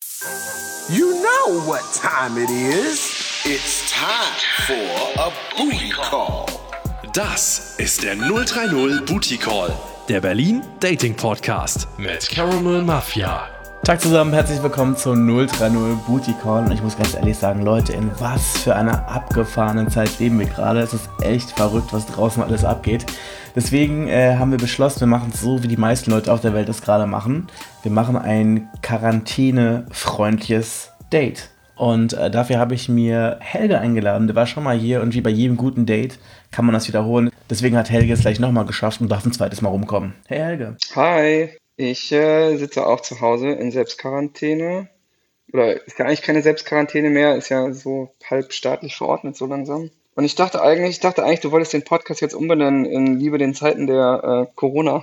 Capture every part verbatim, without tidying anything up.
You know what time it is. It's time for a booty call. Das ist der null drei null Booty Call, der Berlin Dating Podcast mit Caramel Mafia. Tag zusammen, herzlich willkommen zum null drei null Booty Call. Und ich muss ganz ehrlich sagen, Leute, in was für einer abgefahrenen Zeit leben wir gerade. Es ist echt verrückt, was draußen alles abgeht. Deswegen äh, haben wir beschlossen, wir machen es so, wie die meisten Leute auf der Welt es gerade machen. Wir machen ein quarantänefreundliches Date. Und äh, dafür habe ich mir Helge eingeladen. Der war schon mal hier und wie bei jedem guten Date kann man das wiederholen. Deswegen hat Helge es gleich nochmal geschafft und darf ein zweites Mal rumkommen. Hey Helge. Hi, ich äh, sitze auch zu Hause in Selbstquarantäne. Oder ist ja eigentlich keine Selbstquarantäne mehr, ist ja so halb staatlich verordnet so langsam. Und ich dachte eigentlich, ich dachte eigentlich, du wolltest den Podcast jetzt umbenennen in Liebe den Zeiten der äh, Corona.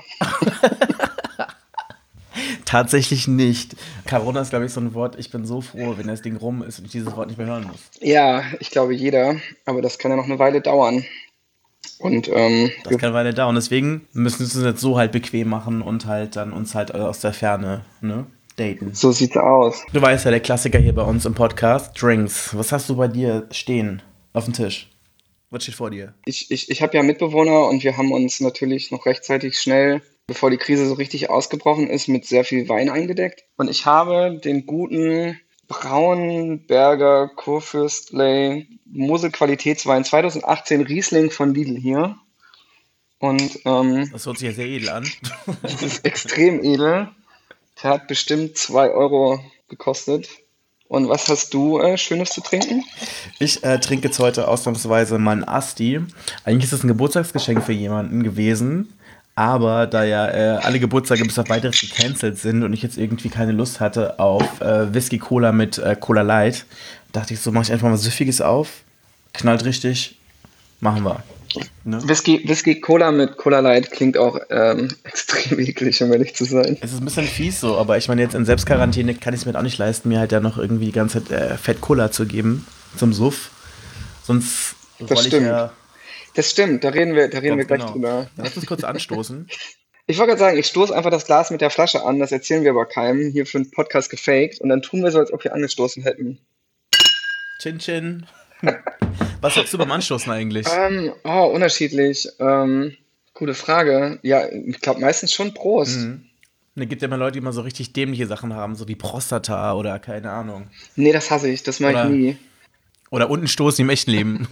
Tatsächlich nicht. Corona ist, glaube ich, so ein Wort, ich bin so froh, wenn das Ding rum ist und ich dieses Wort nicht mehr hören muss. Ja, ich glaube jeder, aber das kann ja noch eine Weile dauern. Und ähm, Das kann eine Weile dauern, deswegen müssen wir es uns jetzt so halt bequem machen und halt dann uns halt aus der Ferne, ne, daten. So sieht's aus. Du weißt ja, der Klassiker hier bei uns im Podcast, Drinks. Was hast du bei dir stehen auf dem Tisch? Was steht vor dir? Ich, ich, ich habe ja Mitbewohner und wir haben uns natürlich noch rechtzeitig schnell, bevor die Krise so richtig ausgebrochen ist, mit sehr viel Wein eingedeckt. Und ich habe den guten Braunberger Kurfürstler Mosel Qualitätswein zwanzig achtzehn Riesling von Lidl hier. Und ähm, Das hört sich ja sehr edel an. das ist extrem edel. Der hat bestimmt zwei Euro gekostet. Und was hast du äh, Schönes zu trinken? Ich äh, trinke jetzt heute ausnahmsweise mal einen Asti. Eigentlich ist es ein Geburtstagsgeschenk für jemanden gewesen. Aber da ja äh, alle Geburtstage bis auf weiteres gecancelt sind und ich jetzt irgendwie keine Lust hatte auf äh, Whisky Cola mit äh, Cola Light, dachte ich so, mache ich einfach mal Süffiges auf. Knallt richtig. Machen wir. Ne? Whisky, Whisky Cola mit Cola Light klingt auch ähm, extrem eklig, um ehrlich zu sein. Es ist ein bisschen fies so, aber ich meine, jetzt in Selbstquarantäne kann ich es mir auch nicht leisten, mir halt ja noch irgendwie die ganze Zeit äh, Fett Cola zu geben zum Suff. Sonst Das roll ich stimmt. ja... Das stimmt, da reden wir, da reden wir Ganz gleich genau. drüber. Lass uns kurz anstoßen. Ich wollte gerade sagen, ich stoße einfach das Glas mit der Flasche an, das erzählen wir aber keinem, hier für den Podcast gefaked, und dann tun wir so, als ob wir angestoßen hätten. Chin Chin. Was sagst du beim Anstoßen eigentlich? Ähm, oh, unterschiedlich. Ähm, gute Frage. Ja, ich glaube meistens schon Prost. Mhm. Da gibt ja immer Leute, die immer so richtig dämliche Sachen haben, so die Prostata oder keine Ahnung. Nee, das hasse ich, das mache Oder- ich nie. Oder unten stoßen im echten Leben.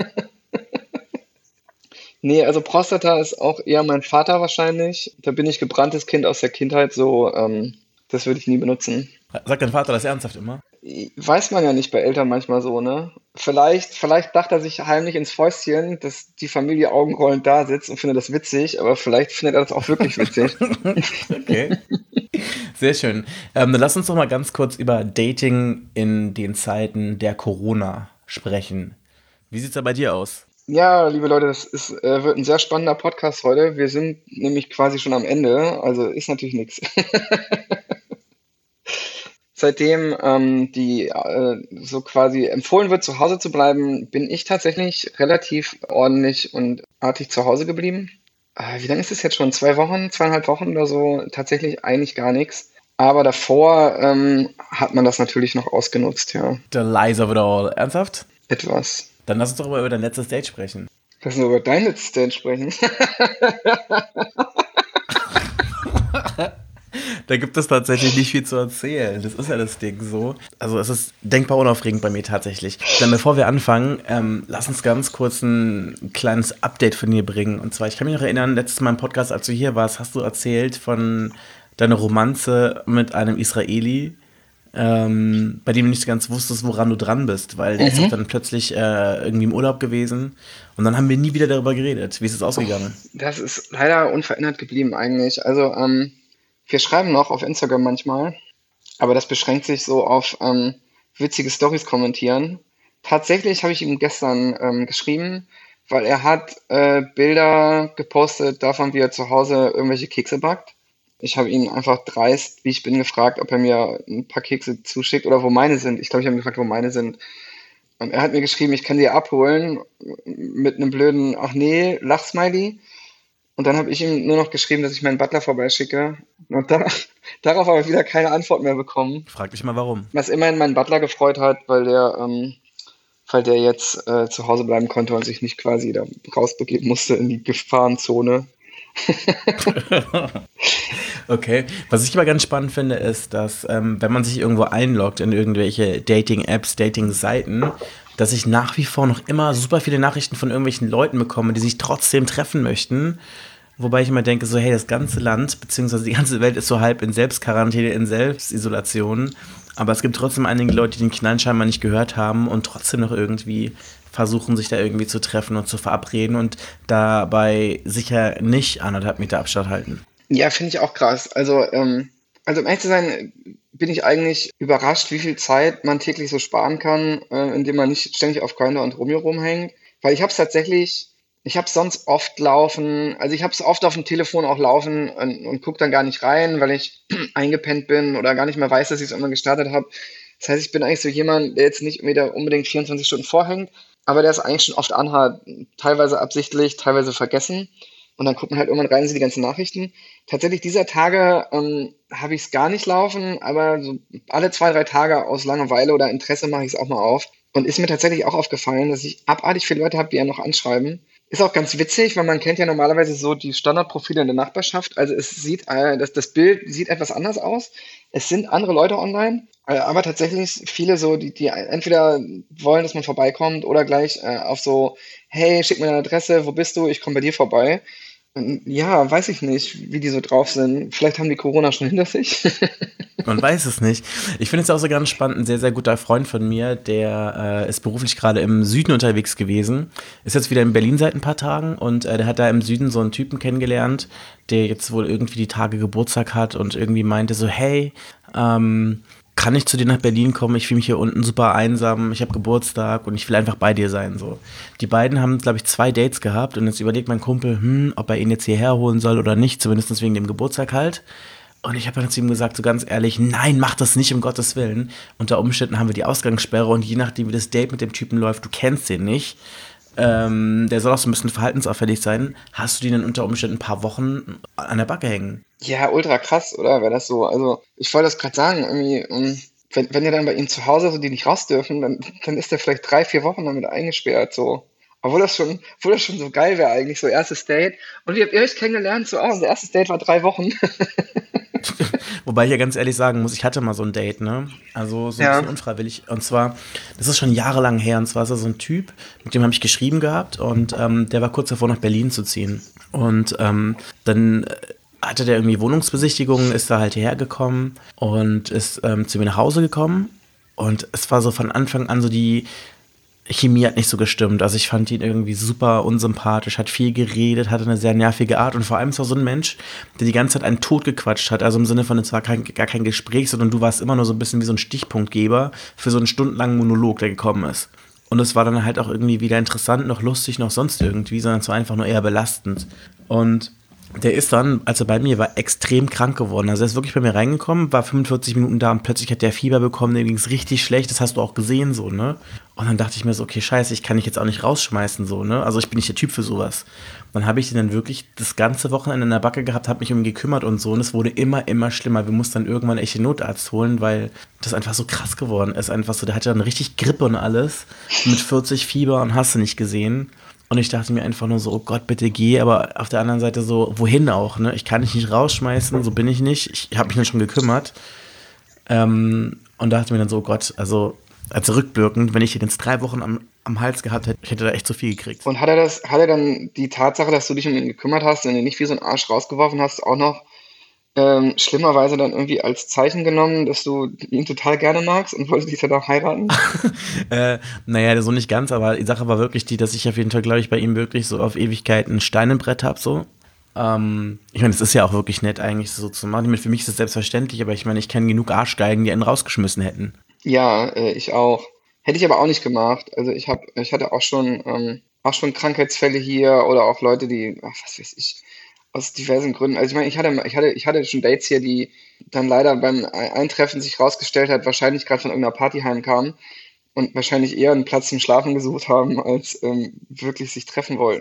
Nee, also Prostata ist auch eher mein Vater wahrscheinlich. Da bin ich gebranntes Kind aus der Kindheit, so, ähm, das würde ich nie benutzen. Sagt dein Vater das ernsthaft immer? Weiß man ja nicht bei Eltern manchmal so, ne? Vielleicht, vielleicht lacht er sich heimlich ins Fäustchen, dass die Familie augenrollend da sitzt und findet das witzig, aber vielleicht findet er das auch wirklich witzig. Okay. Sehr schön. Ähm, dann lass uns doch mal ganz kurz über Dating in den Zeiten der Corona sprechen. Wie sieht's da bei dir aus? Ja, liebe Leute, das ist, äh, wird ein sehr spannender Podcast heute. Wir sind nämlich quasi schon am Ende, also ist natürlich nichts. Seitdem ähm, die äh, so quasi empfohlen wird, zu Hause zu bleiben, bin ich tatsächlich relativ ordentlich und artig zu Hause geblieben. Äh, wie lange ist es jetzt schon? Zwei Wochen, zweieinhalb Wochen oder so? Tatsächlich eigentlich gar nichts. Aber davor ähm, hat man das natürlich noch ausgenutzt, ja. The lies of it all. Ernsthaft? Etwas. Dann lass uns doch mal über dein letztes Date sprechen. Lass uns über dein letztes Date sprechen. Da gibt es tatsächlich nicht viel zu erzählen. Das ist ja das Ding so. Also es ist denkbar unaufregend bei mir tatsächlich. Dann bevor wir anfangen, ähm, lass uns ganz kurz ein kleines Update von dir bringen. Und zwar, ich kann mich noch erinnern, letztes Mal im Podcast, als du hier warst, hast du erzählt von deiner Romanze mit einem Israeli, ähm, bei dem du nicht ganz wusstest, woran du dran bist, weil der ist doch dann plötzlich äh, irgendwie im Urlaub gewesen und dann haben wir nie wieder darüber geredet. Wie ist es ausgegangen? Das ist leider unverändert geblieben eigentlich. Also, ähm, wir schreiben noch auf Instagram manchmal, aber das beschränkt sich so auf ähm, witzige Storys kommentieren. Tatsächlich habe ich ihm gestern ähm, geschrieben, weil er hat äh, Bilder gepostet davon, wie er zu Hause irgendwelche Kekse backt. Ich habe ihn einfach dreist, wie ich bin, gefragt, ob er mir ein paar Kekse zuschickt oder wo meine sind. Ich glaube, ich habe ihn gefragt, wo meine sind. Und er hat mir geschrieben, ich kann die abholen mit einem blöden, ach nee, Lachsmiley. Und dann habe ich ihm nur noch geschrieben, dass ich meinen Butler vorbeischicke. Und da, darauf habe ich wieder keine Antwort mehr bekommen. Frag dich mal, warum. Was immerhin meinen Butler gefreut hat, weil der, ähm, weil der jetzt äh, zu Hause bleiben konnte und sich nicht quasi da rausbegeben musste in die Gefahrenzone. Okay. Was ich aber ganz spannend finde, ist, dass ähm, wenn man sich irgendwo einloggt in irgendwelche Dating-Apps, Dating-Seiten, dass ich nach wie vor noch immer super viele Nachrichten von irgendwelchen Leuten bekomme, die sich trotzdem treffen möchten. Wobei ich immer denke, so hey, das ganze Land, beziehungsweise die ganze Welt ist so halb in Selbstquarantäne, in Selbstisolation. Aber es gibt trotzdem einige Leute, die den Knall scheinbar nicht gehört haben und trotzdem noch irgendwie versuchen, sich da irgendwie zu treffen und zu verabreden und dabei sicher nicht anderthalb Meter Abstand halten. Ja, finde ich auch krass. Also, ähm, also um ehrlich zu sein, bin ich eigentlich überrascht, wie viel Zeit man täglich so sparen kann, äh, indem man nicht ständig auf Grindr und Romeo rumhängt. Weil ich habe es tatsächlich, ich habe es sonst oft laufen, also ich habe es oft auf dem Telefon auch laufen und, und gucke dann gar nicht rein, weil ich eingepennt bin oder gar nicht mehr weiß, dass ich es irgendwann gestartet habe. Das heißt, ich bin eigentlich so jemand, der jetzt nicht wieder unbedingt vierundzwanzig Stunden vorhängt, aber der es eigentlich schon oft anhat, teilweise absichtlich, teilweise vergessen. Und dann guckt man halt irgendwann rein, sind die ganzen Nachrichten. Tatsächlich dieser Tage ähm, habe ich es gar nicht laufen, aber so alle zwei, drei Tage aus Langeweile oder Interesse mache ich es auch mal auf. Und ist mir tatsächlich auch aufgefallen, dass ich abartig viele Leute habe, die ja noch anschreiben. Ist auch ganz witzig, weil man kennt ja normalerweise so die Standardprofile in der Nachbarschaft. Also es sieht, äh, das, das Bild sieht etwas anders aus. Es sind andere Leute online, äh, aber tatsächlich viele so, die, die entweder wollen, dass man vorbeikommt oder gleich äh, auf so, hey, schick mir deine Adresse, wo bist du? Ich komme bei dir vorbei. Und ja, weiß ich nicht, wie die so drauf sind. Vielleicht haben die Corona schon hinter sich. Man weiß es nicht. Ich finde es auch so ganz spannend, ein sehr, sehr guter Freund von mir, der äh, ist beruflich gerade im Süden unterwegs gewesen, ist jetzt wieder in Berlin seit ein paar Tagen und äh, der hat da im Süden so einen Typen kennengelernt, der jetzt wohl irgendwie die Tage Geburtstag hat und irgendwie meinte so, hey, ähm, kann ich zu dir nach Berlin kommen? Ich fühle mich hier unten super einsam, ich habe Geburtstag und ich will einfach bei dir sein. So. Die beiden haben, glaube ich, zwei Dates gehabt und jetzt überlegt mein Kumpel, hm, ob er ihn jetzt hierher holen soll oder nicht, zumindest wegen dem Geburtstag halt. Und ich habe dann zu ihm gesagt, so ganz ehrlich, nein, mach das nicht, um Gottes Willen. Unter Umständen haben wir die Ausgangssperre und je nachdem, wie das Date mit dem Typen läuft, du kennst den nicht, ähm, der soll auch so ein bisschen verhaltensauffällig sein, hast du den dann unter Umständen ein paar Wochen an der Backe hängen. Ja, ultra krass, oder? Wäre das so? Also, ich wollte das gerade sagen, irgendwie, um, wenn, wenn ihr dann bei ihm zu Hause so die nicht raus dürfen, dann, dann ist der vielleicht drei, vier Wochen damit eingesperrt, so. Obwohl das schon, obwohl das schon so geil wäre eigentlich, so erstes Date. Und wie habt ihr euch kennengelernt? So, ah, unser erstes Date war drei Wochen. Wobei ich ja ganz ehrlich sagen muss, ich hatte mal so ein Date, ne? Also so ein Ja. bisschen unfreiwillig. Und zwar, das ist schon jahrelang her. Und zwar ist er so ein Typ, mit dem habe ich geschrieben gehabt. Und ähm, der war kurz davor, nach Berlin zu ziehen. Und ähm, dann hatte der irgendwie Wohnungsbesichtigungen, ist da halt hierher gekommen und ist ähm, zu mir nach Hause gekommen. Und es war so von Anfang an so die Chemie hat nicht so gestimmt. Also ich fand ihn irgendwie super unsympathisch, hat viel geredet, hatte eine sehr nervige Art und vor allem ist er so ein Mensch, der die ganze Zeit einen tot gequatscht hat. Also im Sinne von, es war kein, gar kein Gespräch, sondern du warst immer nur so ein bisschen wie so ein Stichpunktgeber für so einen stundenlangen Monolog, der gekommen ist. Und es war dann halt auch irgendwie weder interessant, noch lustig, noch sonst irgendwie, sondern es war einfach nur eher belastend. Und der ist dann, als er bei mir war, extrem krank geworden. Also er ist wirklich bei mir reingekommen, war fünfundvierzig Minuten da und plötzlich hat der Fieber bekommen, dem ging es richtig schlecht, das hast du auch gesehen, so, ne? Und dann dachte ich mir so, okay, scheiße, ich kann dich jetzt auch nicht rausschmeißen, so, ne? Also ich bin nicht der Typ für sowas. Dann habe ich den dann wirklich das ganze Wochenende in der Backe gehabt, habe mich um ihn gekümmert und so und es wurde immer, immer schlimmer. Wir mussten dann irgendwann echt den Notarzt holen, weil das einfach so krass geworden ist. Einfach so, der hatte dann richtig Grippe und alles, mit vierzig Fieber und hast du nicht gesehen. Und ich dachte mir einfach nur so, oh Gott, bitte geh, aber auf der anderen Seite so, wohin auch, ne? Ich kann dich nicht rausschmeißen, so bin ich nicht. Ich habe mich dann schon gekümmert. Ähm, und dachte mir dann so, oh Gott, also, also rückwirkend, wenn ich ihn jetzt drei Wochen am, am Hals gehabt hätte, ich hätte da echt zu viel gekriegt. Und hat er das, hat er dann die Tatsache, dass du dich um ihn gekümmert hast und ihn nicht wie so ein Arsch rausgeworfen hast, auch noch ähm, schlimmerweise dann irgendwie als Zeichen genommen, dass du ihn total gerne magst und wolltest dich dann auch heiraten? äh, naja, so nicht ganz, aber die Sache war wirklich die, dass ich auf jeden Fall, glaube ich, bei ihm wirklich so auf Ewigkeit ein Stein im Brett habe, so. Ähm, ich meine, es ist ja auch wirklich nett, eigentlich so zu machen. Ich meine, für mich ist es selbstverständlich, aber ich meine, ich kenne genug Arschgeigen, die einen rausgeschmissen hätten. Ja, äh, ich auch. Hätte ich aber auch nicht gemacht. Also ich habe, ich hatte auch schon, ähm, auch schon Krankheitsfälle hier oder auch Leute, die, ach, was weiß ich, aus diversen Gründen. Also ich meine, ich hatte, ich hatte, ich hatte schon Dates hier, die dann leider beim Eintreffen sich rausgestellt hat, wahrscheinlich gerade von irgendeiner Party heimkamen und wahrscheinlich eher einen Platz zum Schlafen gesucht haben, als ähm, wirklich sich treffen wollten.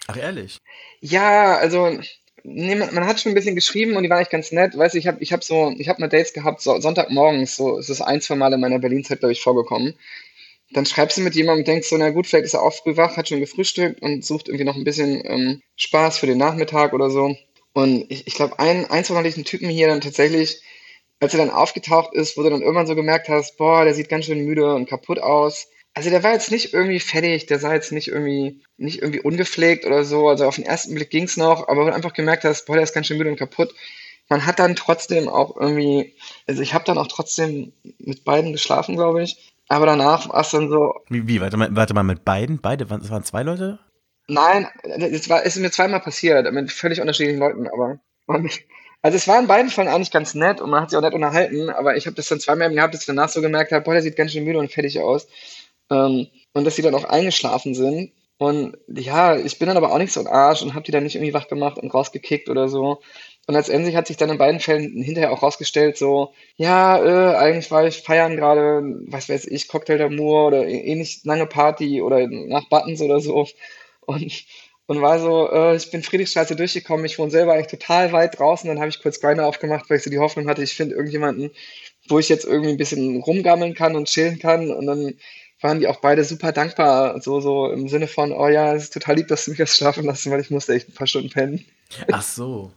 Ach, ehrlich? Ja, also nee, man, man hat schon ein bisschen geschrieben und die waren eigentlich ganz nett. Weißt du, ich habe ich hab so, ich habe mal Dates gehabt, so, Sonntagmorgens, so, es ist ein, zwei Mal in meiner Berlin-Zeit, glaube ich, vorgekommen. Dann schreibst du mit jemandem und denkst so, na gut, vielleicht ist er auch früh wach, hat schon gefrühstückt und sucht irgendwie noch ein bisschen ähm, Spaß für den Nachmittag oder so. Und ich, ich glaube, ein, ein, zwei Mal hatte ich einen Typen hier dann tatsächlich, als er dann aufgetaucht ist, wo du dann irgendwann so gemerkt hast, boah, der sieht ganz schön müde und kaputt aus. Also der war jetzt nicht irgendwie fertig, der sah jetzt nicht irgendwie, nicht irgendwie ungepflegt oder so. Also auf den ersten Blick ging's noch, aber wo du einfach gemerkt hast, boah, der ist ganz schön müde und kaputt. Man hat dann trotzdem auch irgendwie, also ich habe dann auch trotzdem mit beiden geschlafen, glaube ich. Aber danach war es dann so, Wie, wie? Warte mal, warte mal, mit beiden? Beide? Das waren zwei Leute? nein, es war, es ist mir zweimal passiert, mit völlig unterschiedlichen Leuten, aber. Und, also es war in beiden Fällen eigentlich ganz nett und man hat sich auch nett unterhalten, aber ich habe das dann zweimal gehabt, dass ich danach so gemerkt habe, boah, der sieht ganz schön müde und fertig aus. Ähm, und dass die dann auch eingeschlafen sind. Und ja, ich bin dann aber auch nicht so ein Arsch und habe die dann nicht irgendwie wach gemacht und rausgekickt oder so. Und letztendlich hat sich dann in beiden Fällen hinterher auch rausgestellt, so, ja, äh, eigentlich war ich feiern gerade, was weiß ich, Cocktail d'Amour oder ähnlich lange Party oder nach Buttons oder so. Und, und war so, äh, ich bin Friedrichstraße durchgekommen, ich wohne selber eigentlich total weit draußen, dann habe ich kurz Grindr aufgemacht, weil ich so die Hoffnung hatte, ich finde irgendjemanden, wo ich jetzt irgendwie ein bisschen rumgammeln kann und chillen kann. Und dann waren die auch beide super dankbar, so, so im Sinne von, oh ja, es ist total lieb, dass du mich hast schlafen lassen, weil ich musste echt ein paar Stunden pennen. Ach so.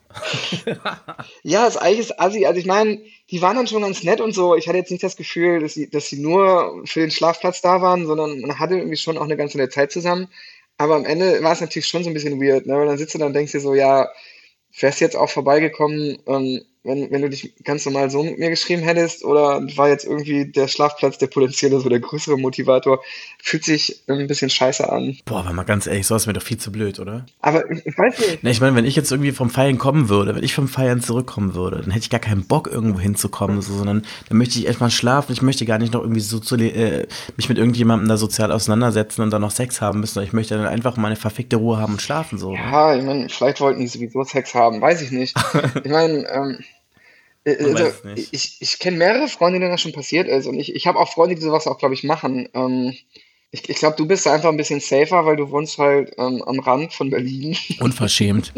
Ja, das eigentlich ist assi. Also ich meine, die waren dann schon ganz nett und so. Ich hatte jetzt nicht das Gefühl, dass sie, dass sie nur für den Schlafplatz da waren, sondern man hatte irgendwie schon auch eine ganze nette Zeit zusammen. Aber am Ende war es natürlich schon so ein bisschen weird, ne? Weil dann sitzt du da und denkst dir so, ja, wärst jetzt auch vorbeigekommen, ähm, wenn, wenn du dich ganz normal so mit mir geschrieben hättest, oder war jetzt irgendwie der Schlafplatz der potenzielle, so der größere Motivator, fühlt sich ein bisschen scheiße an. Boah, aber mal ganz ehrlich, sowas wäre doch viel zu blöd, oder? Aber ich, ich weiß nicht. Ne, ich meine, wenn ich jetzt irgendwie vom Feiern kommen würde, wenn ich vom Feiern zurückkommen würde, dann hätte ich gar keinen Bock, irgendwo hinzukommen, so, sondern dann möchte ich erstmal schlafen. Ich möchte gar nicht noch irgendwie so zu, äh, mich mit irgendjemandem da sozial auseinandersetzen und dann noch Sex haben müssen. Ich möchte dann einfach meine verfickte Ruhe haben und schlafen, so. Ja, ich meine, vielleicht wollten die sowieso Sex haben, weiß ich nicht. Ich meine, ähm, äh, Man also weiß es nicht. ich, ich kenne mehrere Freunde, denen das schon passiert ist, und ich, ich habe auch Freunde, die sowas auch, glaube ich, machen. Ähm, ich ich glaube, du bist da einfach ein bisschen safer, weil du wohnst halt ähm, am Rand von Berlin. Unverschämt.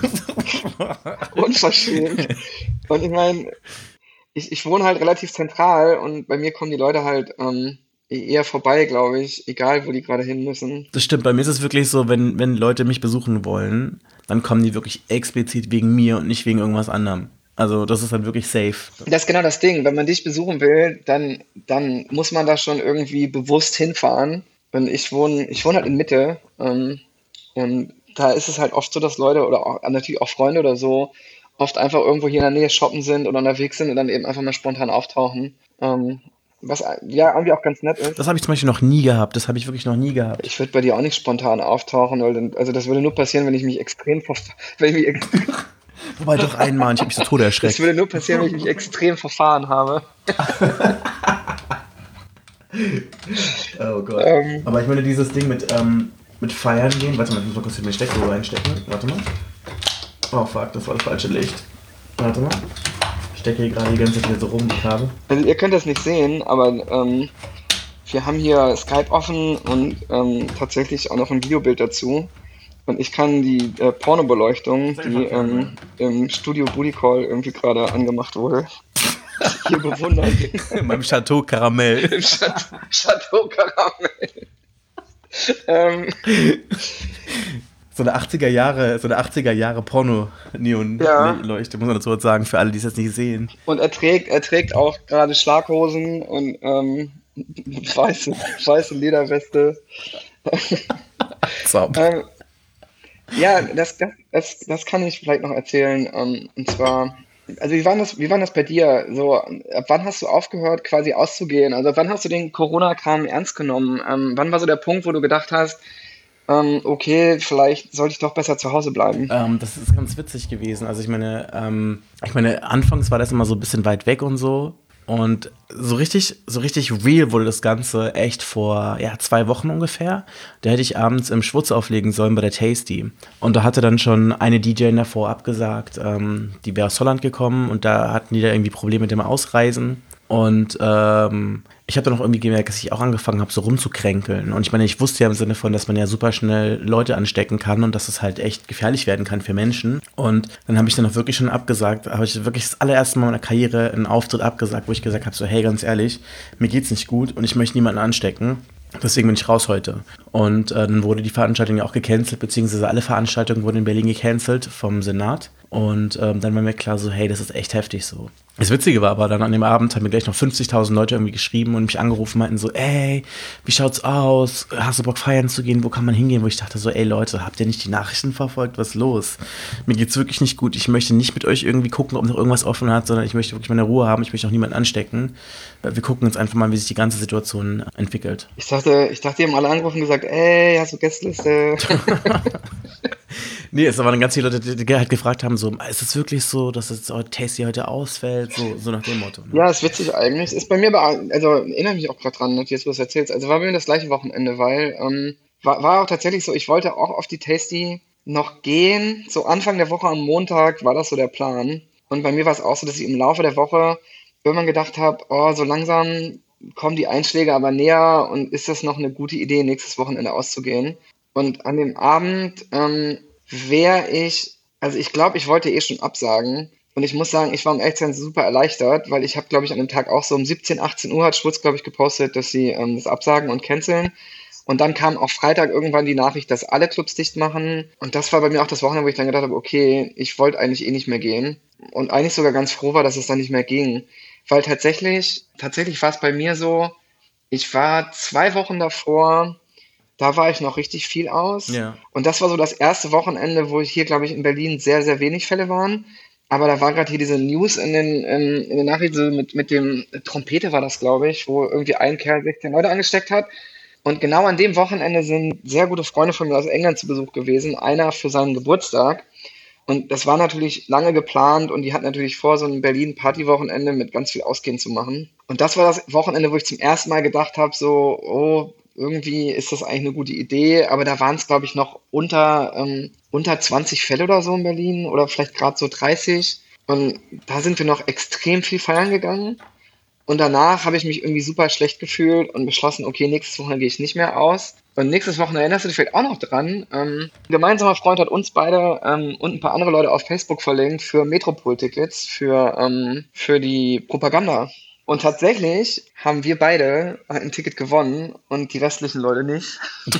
Unverschämt. Und ich meine, ich, ich wohne halt relativ zentral und bei mir kommen die Leute halt ähm, eher vorbei, glaube ich, egal wo die gerade hin müssen. Das stimmt, bei mir ist es wirklich so, wenn, wenn Leute mich besuchen wollen, dann kommen die wirklich explizit wegen mir und nicht wegen irgendwas anderem. Also das ist halt wirklich safe. Das ist genau das Ding. Wenn man dich besuchen will, dann, dann muss man da schon irgendwie bewusst hinfahren. Und ich wohne, ich wohne halt in Mitte. Ähm, und da ist es halt oft so, dass Leute oder auch, natürlich auch Freunde oder so oft einfach irgendwo hier in der Nähe shoppen sind oder unterwegs sind und dann eben einfach mal spontan auftauchen. Ähm, was ja irgendwie auch ganz nett ist. Das habe ich zum Beispiel noch nie gehabt. Das habe ich wirklich noch nie gehabt. Ich würde bei dir auch nicht spontan auftauchen, weil dann, also das würde nur passieren, wenn ich mich extrem verf- wenn ich mich ex- Wobei doch einmal, ich habe mich so tot das erschreckt. würde nur passieren, wenn ich mich extrem verfahren habe. Oh Gott. Ähm, Aber ich meine, dieses Ding mit, ähm, mit Feiern gehen. Warte mal, ich muss mal kurz hier meine Steckdose reinstecken. Warte mal. Oh fuck, das war das falsche Licht. Warte mal. Ich stecke hier gerade die ganze Zeit hier so rum, die Kabel. Also ihr könnt das nicht sehen, aber ähm, wir haben hier Skype offen und ähm, tatsächlich auch noch ein Videobild dazu. Und ich kann die äh, Pornobeleuchtung, die ähm, im Studio Booty Call irgendwie gerade angemacht wurde, hier bewundern. In meinem Chateau Karamell. Im Chateau, Chateau Karamell. ähm, So eine achtziger Jahre, so eine achtziger Jahre Porno-Neon-Leuchte, Ja. muss man dazu sagen, für alle, die es jetzt nicht sehen. und er trägt, er trägt auch gerade Schlaghosen und ähm, weiße, weiße Lederweste. So. Ähm, ja, das, das, das, das kann ich vielleicht noch erzählen. Ähm, und zwar, also wie war das, wie war das bei dir? So, ab wann hast du aufgehört, quasi auszugehen? Also ab wann hast du den Corona-Kram ernst genommen? Ähm, wann war so der Punkt, wo du gedacht hast, ähm, okay, vielleicht sollte ich doch besser zu Hause bleiben? Ähm, das ist ganz witzig gewesen. Also ich meine, ähm, ich meine, anfangs war das immer so ein bisschen weit weg und so. Und so richtig, so richtig real wurde das Ganze echt vor ja, zwei Wochen ungefähr. Da hätte ich abends im Schwutz auflegen sollen bei der Tasty. Und da hatte dann schon eine D J davor abgesagt, ähm, die wäre aus Holland gekommen und da hatten die da irgendwie Probleme mit dem Ausreisen. Und ähm, ich habe dann auch irgendwie gemerkt, dass ich auch angefangen habe, so rumzukränkeln. Und ich meine, ich wusste ja im Sinne von, dass man ja super schnell Leute anstecken kann und dass es halt echt gefährlich werden kann für Menschen. Und dann habe ich dann auch wirklich schon abgesagt, habe ich wirklich das allererste Mal in meiner Karriere einen Auftritt abgesagt, wo ich gesagt habe, so hey, ganz ehrlich, mir geht's nicht gut und ich möchte niemanden anstecken. Deswegen bin ich raus heute. Und äh, dann wurde die Veranstaltung ja auch gecancelt, beziehungsweise alle Veranstaltungen wurden in Berlin gecancelt vom Senat. Und ähm, dann war mir klar so, hey, das ist echt heftig so. Das Witzige war aber dann an dem Abend, haben mir gleich noch fünfzigtausend Leute irgendwie geschrieben und mich angerufen, meinten so, ey, wie schaut's aus? Hast du Bock feiern zu gehen? Wo kann man hingehen? Wo ich dachte so, ey Leute, habt ihr nicht die Nachrichten verfolgt? Was ist los? Mir geht's wirklich nicht gut. Ich möchte nicht mit euch irgendwie gucken, ob noch irgendwas offen hat, sondern ich möchte wirklich meine Ruhe haben. Ich möchte auch niemanden anstecken. Wir gucken uns einfach mal, wie sich die ganze Situation entwickelt. Ich dachte, ich dachte, die haben alle angerufen und gesagt, ey, hast du Gästeliste? Nee, es waren ganz viele Leute, die, die halt gefragt haben, so, ist es wirklich so, dass das Tasty heute ausfällt? So, so nach dem Motto. Ne? Ja, ist witzig eigentlich. Ist bei mir, aber, also erinnere mich auch gerade dran, jetzt wo du es erzählst. Also war bei mir das gleiche Wochenende, weil ähm, war, war auch tatsächlich so, ich wollte auch auf die Tasty noch gehen. So Anfang der Woche am Montag war das so der Plan. Und bei mir war es auch so, dass ich im Laufe der Woche irgendwann gedacht habe, oh, so langsam kommen die Einschläge aber näher und ist das noch eine gute Idee, nächstes Wochenende auszugehen? Und an dem Abend ähm, wäre ich, also ich glaube, ich wollte eh schon absagen. Und ich muss sagen, ich war um ehrlich zu sein super erleichtert, weil ich habe, glaube ich, an dem Tag auch so um siebzehn, achtzehn Uhr hat Schwutz, glaube ich, gepostet, dass sie ähm, das absagen und canceln. Und dann kam auch Freitag irgendwann die Nachricht, dass alle Clubs dicht machen. Und das war bei mir auch das Wochenende, wo ich dann gedacht habe, okay, ich wollte eigentlich eh nicht mehr gehen. Und eigentlich sogar ganz froh war, dass es dann nicht mehr ging. Weil tatsächlich, tatsächlich war es bei mir so, ich war zwei Wochen davor, da war ich noch richtig viel aus. Ja. Und das war so das erste Wochenende, wo ich hier, glaube ich, in Berlin sehr, sehr wenig Fälle waren. Aber da war gerade hier diese News in den, in, in den Nachrichten so mit, mit dem Trompete war das, glaube ich, wo irgendwie ein Kerl sechzehn Leute angesteckt hat. Und genau an dem Wochenende sind sehr gute Freunde von mir aus England zu Besuch gewesen. Einer für seinen Geburtstag. Und das war natürlich lange geplant und die hatten natürlich vor, so ein Berlin-Party-Wochenende mit ganz viel Ausgehen zu machen. Und das war das Wochenende, wo ich zum ersten Mal gedacht habe, so, oh, irgendwie ist das eigentlich eine gute Idee. Aber da waren es, glaube ich, noch unter, ähm, unter zwanzig Fälle oder so in Berlin oder vielleicht gerade so dreißig. Und da sind wir noch extrem viel feiern gegangen. Und danach habe ich mich irgendwie super schlecht gefühlt und beschlossen, okay, nächstes Wochenende gehe ich nicht mehr aus. Und nächstes Wochenende erinnerst du dich vielleicht auch noch dran. Ähm, ein gemeinsamer Freund hat uns beide ähm, und ein paar andere Leute auf Facebook verlinkt für Metropol-Tickets, für, ähm, für die Propaganda. Und tatsächlich haben wir beide ein Ticket gewonnen und die restlichen Leute nicht.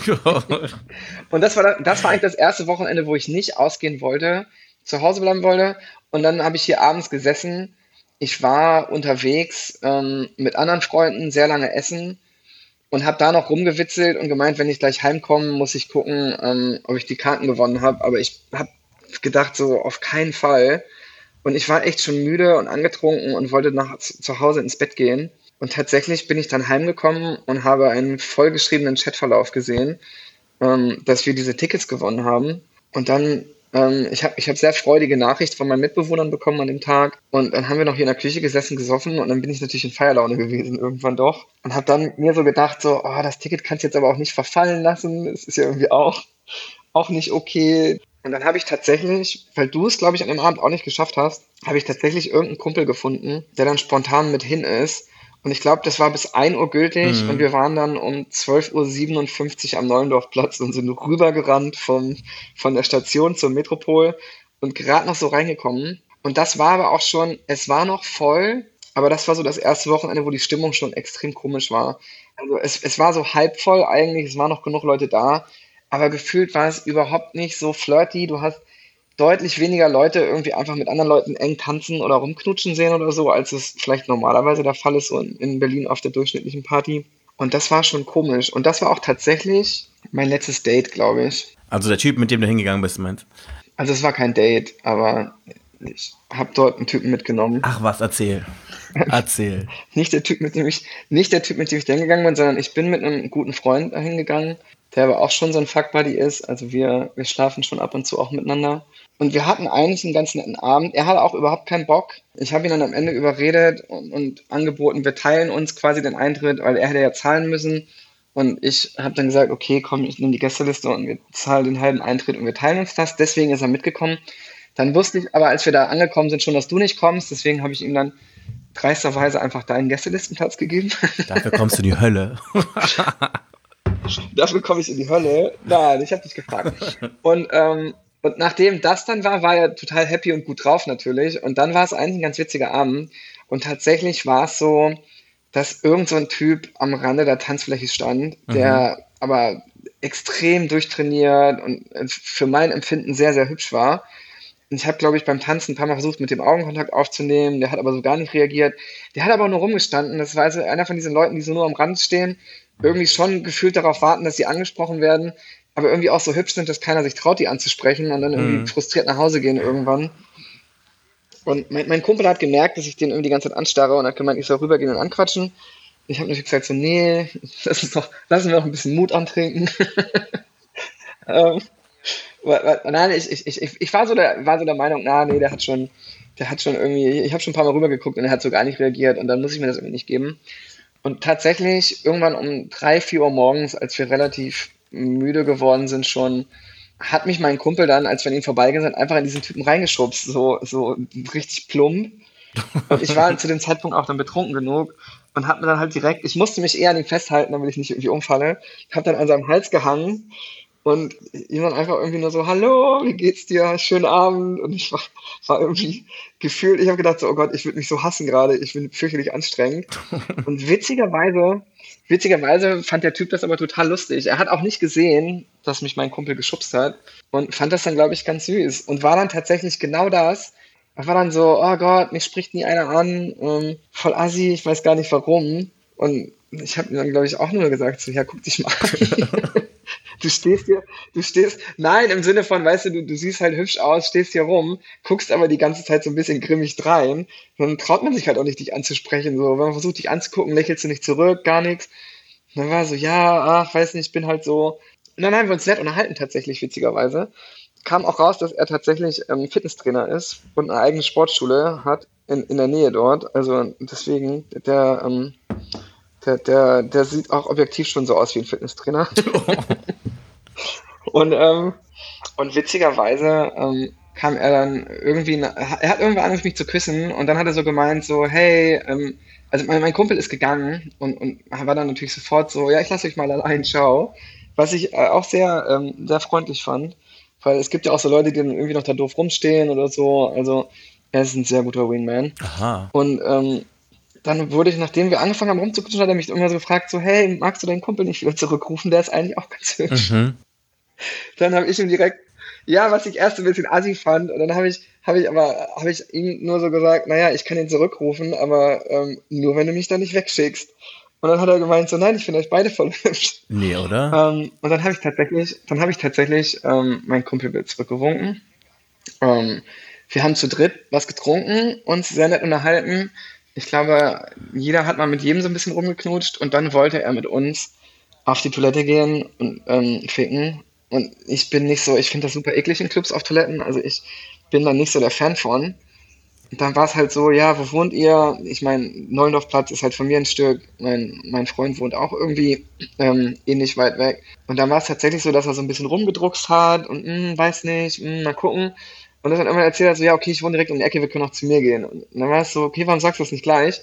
Und das war, das war eigentlich das erste Wochenende, wo ich nicht ausgehen wollte, zu Hause bleiben wollte. Und dann habe ich hier abends gesessen. Ich war unterwegs ähm, mit anderen Freunden, sehr lange essen und habe da noch rumgewitzelt und gemeint, wenn ich gleich heimkomme, muss ich gucken, ähm, ob ich die Karten gewonnen habe. Aber ich habe gedacht, so auf keinen Fall. Und ich war echt schon müde und angetrunken und wollte nach zu Hause ins Bett gehen. Und tatsächlich bin ich dann heimgekommen und habe einen vollgeschriebenen Chatverlauf gesehen, ähm, dass wir diese Tickets gewonnen haben. Und dann Ähm, ich habe ich hab sehr freudige Nachricht von meinen Mitbewohnern bekommen an dem Tag und dann haben wir noch hier in der Küche gesessen, gesoffen und dann bin ich natürlich in Feierlaune gewesen irgendwann doch und habe dann mir so gedacht, so, oh, das Ticket kannst du jetzt aber auch nicht verfallen lassen, es ist ja irgendwie auch, auch nicht okay. Und dann habe ich tatsächlich, weil du es, glaube ich, an dem Abend auch nicht geschafft hast, habe ich tatsächlich irgendeinen Kumpel gefunden, der dann spontan mit hin ist. Und ich glaube, das war bis ein Uhr gültig mhm. und wir waren dann um zwölf Uhr siebenundfünfzig am Neuendorfplatz und sind rübergerannt vom, von der Station zur Metropol und gerade noch so reingekommen. Und das war aber auch schon, es war noch voll, aber das war so das erste Wochenende, wo die Stimmung schon extrem komisch war. Also es, es war so halb voll eigentlich, es waren noch genug Leute da, aber gefühlt war es überhaupt nicht so flirty. Du hast deutlich weniger Leute irgendwie einfach mit anderen Leuten eng tanzen oder rumknutschen sehen oder so, als es vielleicht normalerweise der Fall ist so in, in Berlin auf der durchschnittlichen Party. Und das war schon komisch. Und das war auch tatsächlich mein letztes Date, glaube ich. Also der Typ, mit dem du hingegangen bist, meinst? Also es war kein Date, aber ich habe dort einen Typen mitgenommen. Ach was, erzähl. Erzähl. nicht der Typ, mit dem ich, nicht der Typ, mit dem ich da hingegangen bin, sondern ich bin mit einem guten Freund da hingegangen, der aber auch schon so ein Fuck-Buddy ist. Also wir, wir schlafen schon ab und zu auch miteinander. Und wir hatten eigentlich einen ganz netten Abend. Er hatte auch überhaupt keinen Bock. Ich habe ihn dann am Ende überredet und, und angeboten, wir teilen uns quasi den Eintritt, weil er hätte ja zahlen müssen. Und ich habe dann gesagt, okay, komm, ich nehme die Gästeliste und wir zahlen den halben Eintritt und wir teilen uns das. Deswegen ist er mitgekommen. Dann wusste ich aber, als wir da angekommen sind, schon, dass du nicht kommst. Deswegen habe ich ihm dann dreisterweise einfach deinen Gästelistenplatz gegeben. Dafür kommst du in die Hölle. Dafür komme ich in die Hölle. Nein, ich habe dich gefragt. Und, ähm, und nachdem das dann war, war er total happy und gut drauf natürlich. Und dann war es eigentlich ein ganz witziger Abend. Und tatsächlich war es so, dass irgend so ein Typ am Rande der Tanzfläche stand, der mhm. aber extrem durchtrainiert und für mein Empfinden sehr, sehr hübsch war. Und ich habe, glaube ich, beim Tanzen ein paar Mal versucht, mit dem Augenkontakt aufzunehmen. Der hat aber so gar nicht reagiert. Der hat aber auch nur rumgestanden. Das war also einer von diesen Leuten, die so nur am Rand stehen, irgendwie schon gefühlt darauf warten, dass sie angesprochen werden, aber irgendwie auch so hübsch sind, dass keiner sich traut, die anzusprechen und dann irgendwie mhm. frustriert nach Hause gehen irgendwann. Und mein, mein Kumpel hat gemerkt, dass ich den irgendwie die ganze Zeit anstarre und hat gemeint, ich soll rübergehen und anquatschen. Ich habe natürlich gesagt so, nee, lass uns noch, lassen wir noch ein bisschen Mut antrinken. ähm, weil, weil, nein, ich, ich, ich, ich war so der, war so der Meinung, na, nee, der hat schon, der hat schon irgendwie, ich habe schon ein paar Mal rübergeguckt und er hat so gar nicht reagiert und dann muss ich mir das irgendwie nicht geben. Und tatsächlich irgendwann um drei, vier Uhr morgens, als wir relativ müde geworden sind schon, hat mich mein Kumpel dann, als wir an ihm vorbeigegangen sind, einfach in diesen Typen reingeschubst, so, so richtig plump. Und ich war zu dem Zeitpunkt auch dann betrunken genug und hab mir dann halt direkt, ich musste mich eher an ihm festhalten, damit ich nicht irgendwie umfalle, hab dann an seinem Hals gehangen und ihm dann einfach irgendwie nur so, hallo, wie geht's dir, schönen Abend. Und ich war, war irgendwie gefühlt, ich habe gedacht so, oh Gott, ich würde mich so hassen gerade, ich bin fürchterlich anstrengend. Und witzigerweise, witzigerweise fand der Typ das aber total lustig. Er hat auch nicht gesehen, dass mich mein Kumpel geschubst hat und fand das dann, glaube ich, ganz süß. Und war dann tatsächlich genau das. Er war dann so, oh Gott, mich spricht nie einer an, ähm, voll assi, ich weiß gar nicht warum. Und ich habe ihm dann, glaube ich, auch nur gesagt, so, ja, guck dich mal an. Du stehst hier, du stehst, nein, im Sinne von, weißt du, du, du siehst halt hübsch aus, stehst hier rum, guckst aber die ganze Zeit so ein bisschen grimmig drein, dann traut man sich halt auch nicht, dich anzusprechen, so, wenn man versucht, dich anzugucken, lächelst du nicht zurück, gar nichts. Und dann war so, ja, ach, weiß nicht, ich bin halt so, und dann haben wir uns nett unterhalten, tatsächlich, witzigerweise. Kam auch raus, dass er tatsächlich ähm, Fitnesstrainer ist und eine eigene Sportschule hat in, in der Nähe dort, also deswegen, der, ähm, der, der, der sieht auch objektiv schon so aus wie ein Fitnesstrainer. Und, ähm, und witzigerweise ähm, kam er dann irgendwie, na, er hat irgendwann angefangen, mich zu küssen und dann hat er so gemeint, so, hey, ähm, also mein, mein Kumpel ist gegangen und, und war dann natürlich sofort so, ja, ich lasse euch mal allein, ciao. Was ich äh, auch sehr, ähm, sehr freundlich fand, weil es gibt ja auch so Leute, die dann irgendwie noch da doof rumstehen oder so, also er ist ein sehr guter Wingman. Aha. Und ähm, dann wurde ich, nachdem wir angefangen haben rumzukutschen, hat er mich immer so gefragt, so, hey, magst du deinen Kumpel nicht wieder zurückrufen? Der ist eigentlich auch ganz hübsch. Mhm. Dann habe ich ihm direkt, ja, was ich erst ein bisschen assi fand, und dann habe ich, habe ich aber, habe ich ihm nur so gesagt, naja, ich kann ihn zurückrufen, aber ähm, nur wenn du mich da nicht wegschickst. Und dann hat er gemeint, so, nein, ich finde euch beide voll hübsch. Nee, oder? Ähm, und dann habe ich tatsächlich, dann habe ich tatsächlich ähm, meinen Kumpel wieder zurückgewunken. Ähm, wir haben zu dritt was getrunken, uns sehr nett unterhalten. Ich glaube, jeder hat mal mit jedem so ein bisschen rumgeknutscht und dann wollte er mit uns auf die Toilette gehen und ähm, ficken. Und ich bin nicht so, ich finde das super eklig in Clubs auf Toiletten, also ich bin da nicht so der Fan von. Und dann war es halt so, ja, wo wohnt ihr? Ich meine, Neulendorfplatz ist halt von mir ein Stück, mein, mein Freund wohnt auch irgendwie ähm, ähnlich weit weg. Und dann war es tatsächlich so, dass er so ein bisschen rumgedruckst hat und mh, weiß nicht, mh, mal gucken. Und dann hat irgendwann erzählt, er so, ja, okay, ich wohne direkt um die Ecke, wir können auch zu mir gehen. Und dann war es so, okay, warum sagst du das nicht gleich?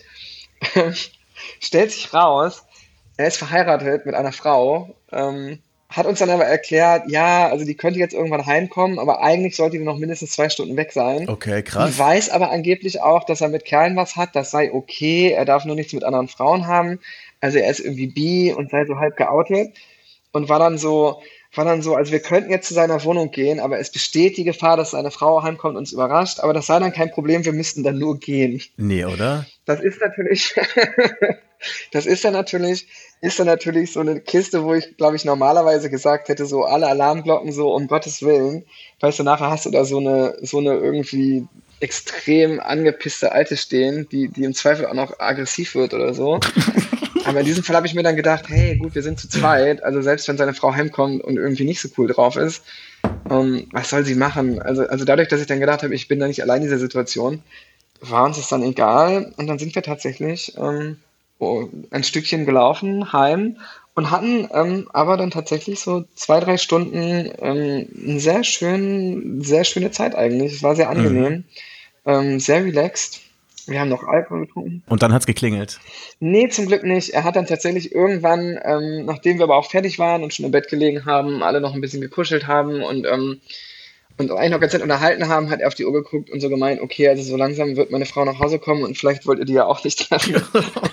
Stellt sich raus, er ist verheiratet mit einer Frau, ähm, hat uns dann aber erklärt, ja, also die könnte jetzt irgendwann heimkommen, aber eigentlich sollte die noch mindestens zwei Stunden weg sein. Okay, krass. Die weiß aber angeblich auch, dass er mit Kerlen was hat, das sei okay, er darf nur nichts mit anderen Frauen haben. Also er ist irgendwie bi und sei so halb geoutet und war dann so, war dann so, also wir könnten jetzt zu seiner Wohnung gehen, aber es besteht die Gefahr, dass seine Frau heimkommt und uns überrascht, aber das sei dann kein Problem, wir müssten dann nur gehen. Nee, oder? Das ist natürlich, das ist dann natürlich, ist dann natürlich so eine Kiste, wo ich, glaube ich, normalerweise gesagt hätte, so alle Alarmglocken so, um Gottes Willen. Weißt du, nachher hast du da so eine, so eine irgendwie extrem angepisste Alte stehen, die, die im Zweifel auch noch aggressiv wird oder so. Aber in diesem Fall habe ich mir dann gedacht, hey, gut, wir sind zu zweit, also selbst wenn seine Frau heimkommt und irgendwie nicht so cool drauf ist, ähm, was soll sie machen? Also, also dadurch, dass ich dann gedacht habe, ich bin da nicht allein in dieser Situation, war uns das dann egal und dann sind wir tatsächlich ähm, oh, ein Stückchen gelaufen, heim und hatten ähm, aber dann tatsächlich so zwei, drei Stunden ähm, eine sehr schön, sehr schöne Zeit eigentlich. Es war sehr angenehm, mhm. ähm, sehr relaxed Wir haben noch Alkohol getrunken. Und dann hat's geklingelt. Nee, zum Glück nicht. Er hat dann tatsächlich irgendwann, ähm, nachdem wir aber auch fertig waren und schon im Bett gelegen haben, alle noch ein bisschen gekuschelt haben und, ähm, und eigentlich noch ganz nett unterhalten haben, hat er auf die Uhr geguckt und so gemeint, okay, also so langsam wird meine Frau nach Hause kommen und vielleicht wollt ihr die ja auch nicht treffen.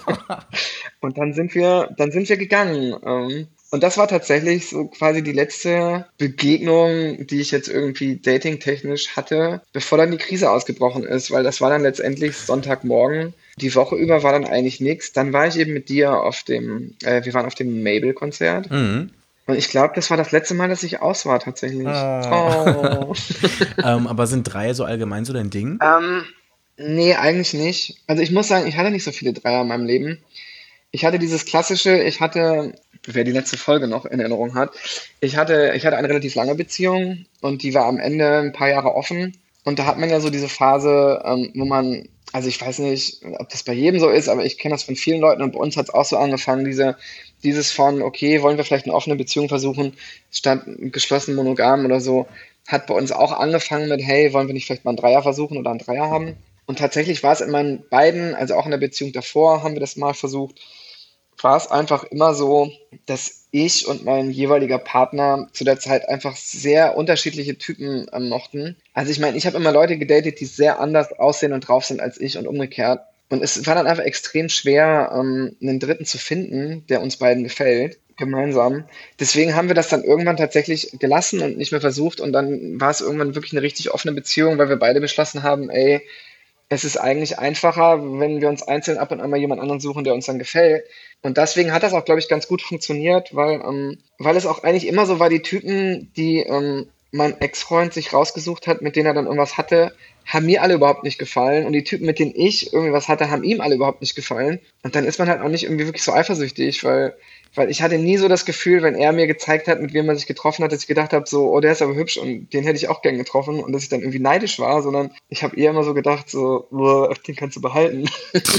Und dann sind wir, dann sind wir gegangen. Ähm, und das war tatsächlich so quasi die letzte Begegnung, die ich jetzt irgendwie datingtechnisch hatte, bevor dann die Krise ausgebrochen ist, weil das war dann letztendlich Sonntagmorgen. Die Woche über war dann eigentlich nichts. Dann war ich eben mit dir auf dem, äh, wir waren auf dem Mabel-Konzert. Mhm. Und ich glaube, das war das letzte Mal, dass ich aus war tatsächlich. Oh. Oh. ähm, aber sind Dreier so allgemein so dein Ding? ähm, nee, eigentlich nicht. Also ich muss sagen, ich hatte nicht so viele Dreier in meinem Leben. Ich hatte dieses klassische, ich hatte, wer die letzte Folge noch in Erinnerung hat, ich hatte, ich hatte eine relativ lange Beziehung und die war am Ende ein paar Jahre offen. Und da hat man ja so diese Phase, ähm, wo man, also ich weiß nicht, ob das bei jedem so ist, aber ich kenne das von vielen Leuten und bei uns hat es auch so angefangen, diese, dieses von, okay, wollen wir vielleicht eine offene Beziehung versuchen, statt geschlossen monogam oder so, hat bei uns auch angefangen mit, hey, wollen wir nicht vielleicht mal einen Dreier versuchen oder einen Dreier haben? Und tatsächlich war es in meinen beiden, also auch in der Beziehung davor, haben wir das mal versucht, war es einfach immer so, dass ich und mein jeweiliger Partner zu der Zeit einfach sehr unterschiedliche Typen ähm, mochten. Also ich meine, ich habe immer Leute gedatet, die sehr anders aussehen und drauf sind als ich und umgekehrt. Und es war dann einfach extrem schwer, ähm, einen Dritten zu finden, der uns beiden gefällt, gemeinsam. Deswegen haben wir das dann irgendwann tatsächlich gelassen und nicht mehr versucht. Und dann war es irgendwann wirklich eine richtig offene Beziehung, weil wir beide beschlossen haben, ey, es ist eigentlich einfacher, wenn wir uns einzeln ab und an mal jemand anderen suchen, der uns dann gefällt. Und deswegen hat das auch, glaube ich, ganz gut funktioniert, weil, ähm, weil es auch eigentlich immer so war, die Typen, die ähm, mein Ex-Freund sich rausgesucht hat, mit denen er dann irgendwas hatte, haben mir alle überhaupt nicht gefallen. Und die Typen, mit denen ich irgendwie was hatte, haben ihm alle überhaupt nicht gefallen. Und dann ist man halt auch nicht irgendwie wirklich so eifersüchtig, weil, weil ich hatte nie so das Gefühl, wenn er mir gezeigt hat, mit wem er sich getroffen hat, dass ich gedacht habe, so, oh, der ist aber hübsch und den hätte ich auch gern getroffen und dass ich dann irgendwie neidisch war, sondern ich habe eher immer so gedacht, so, boah, den kannst du behalten.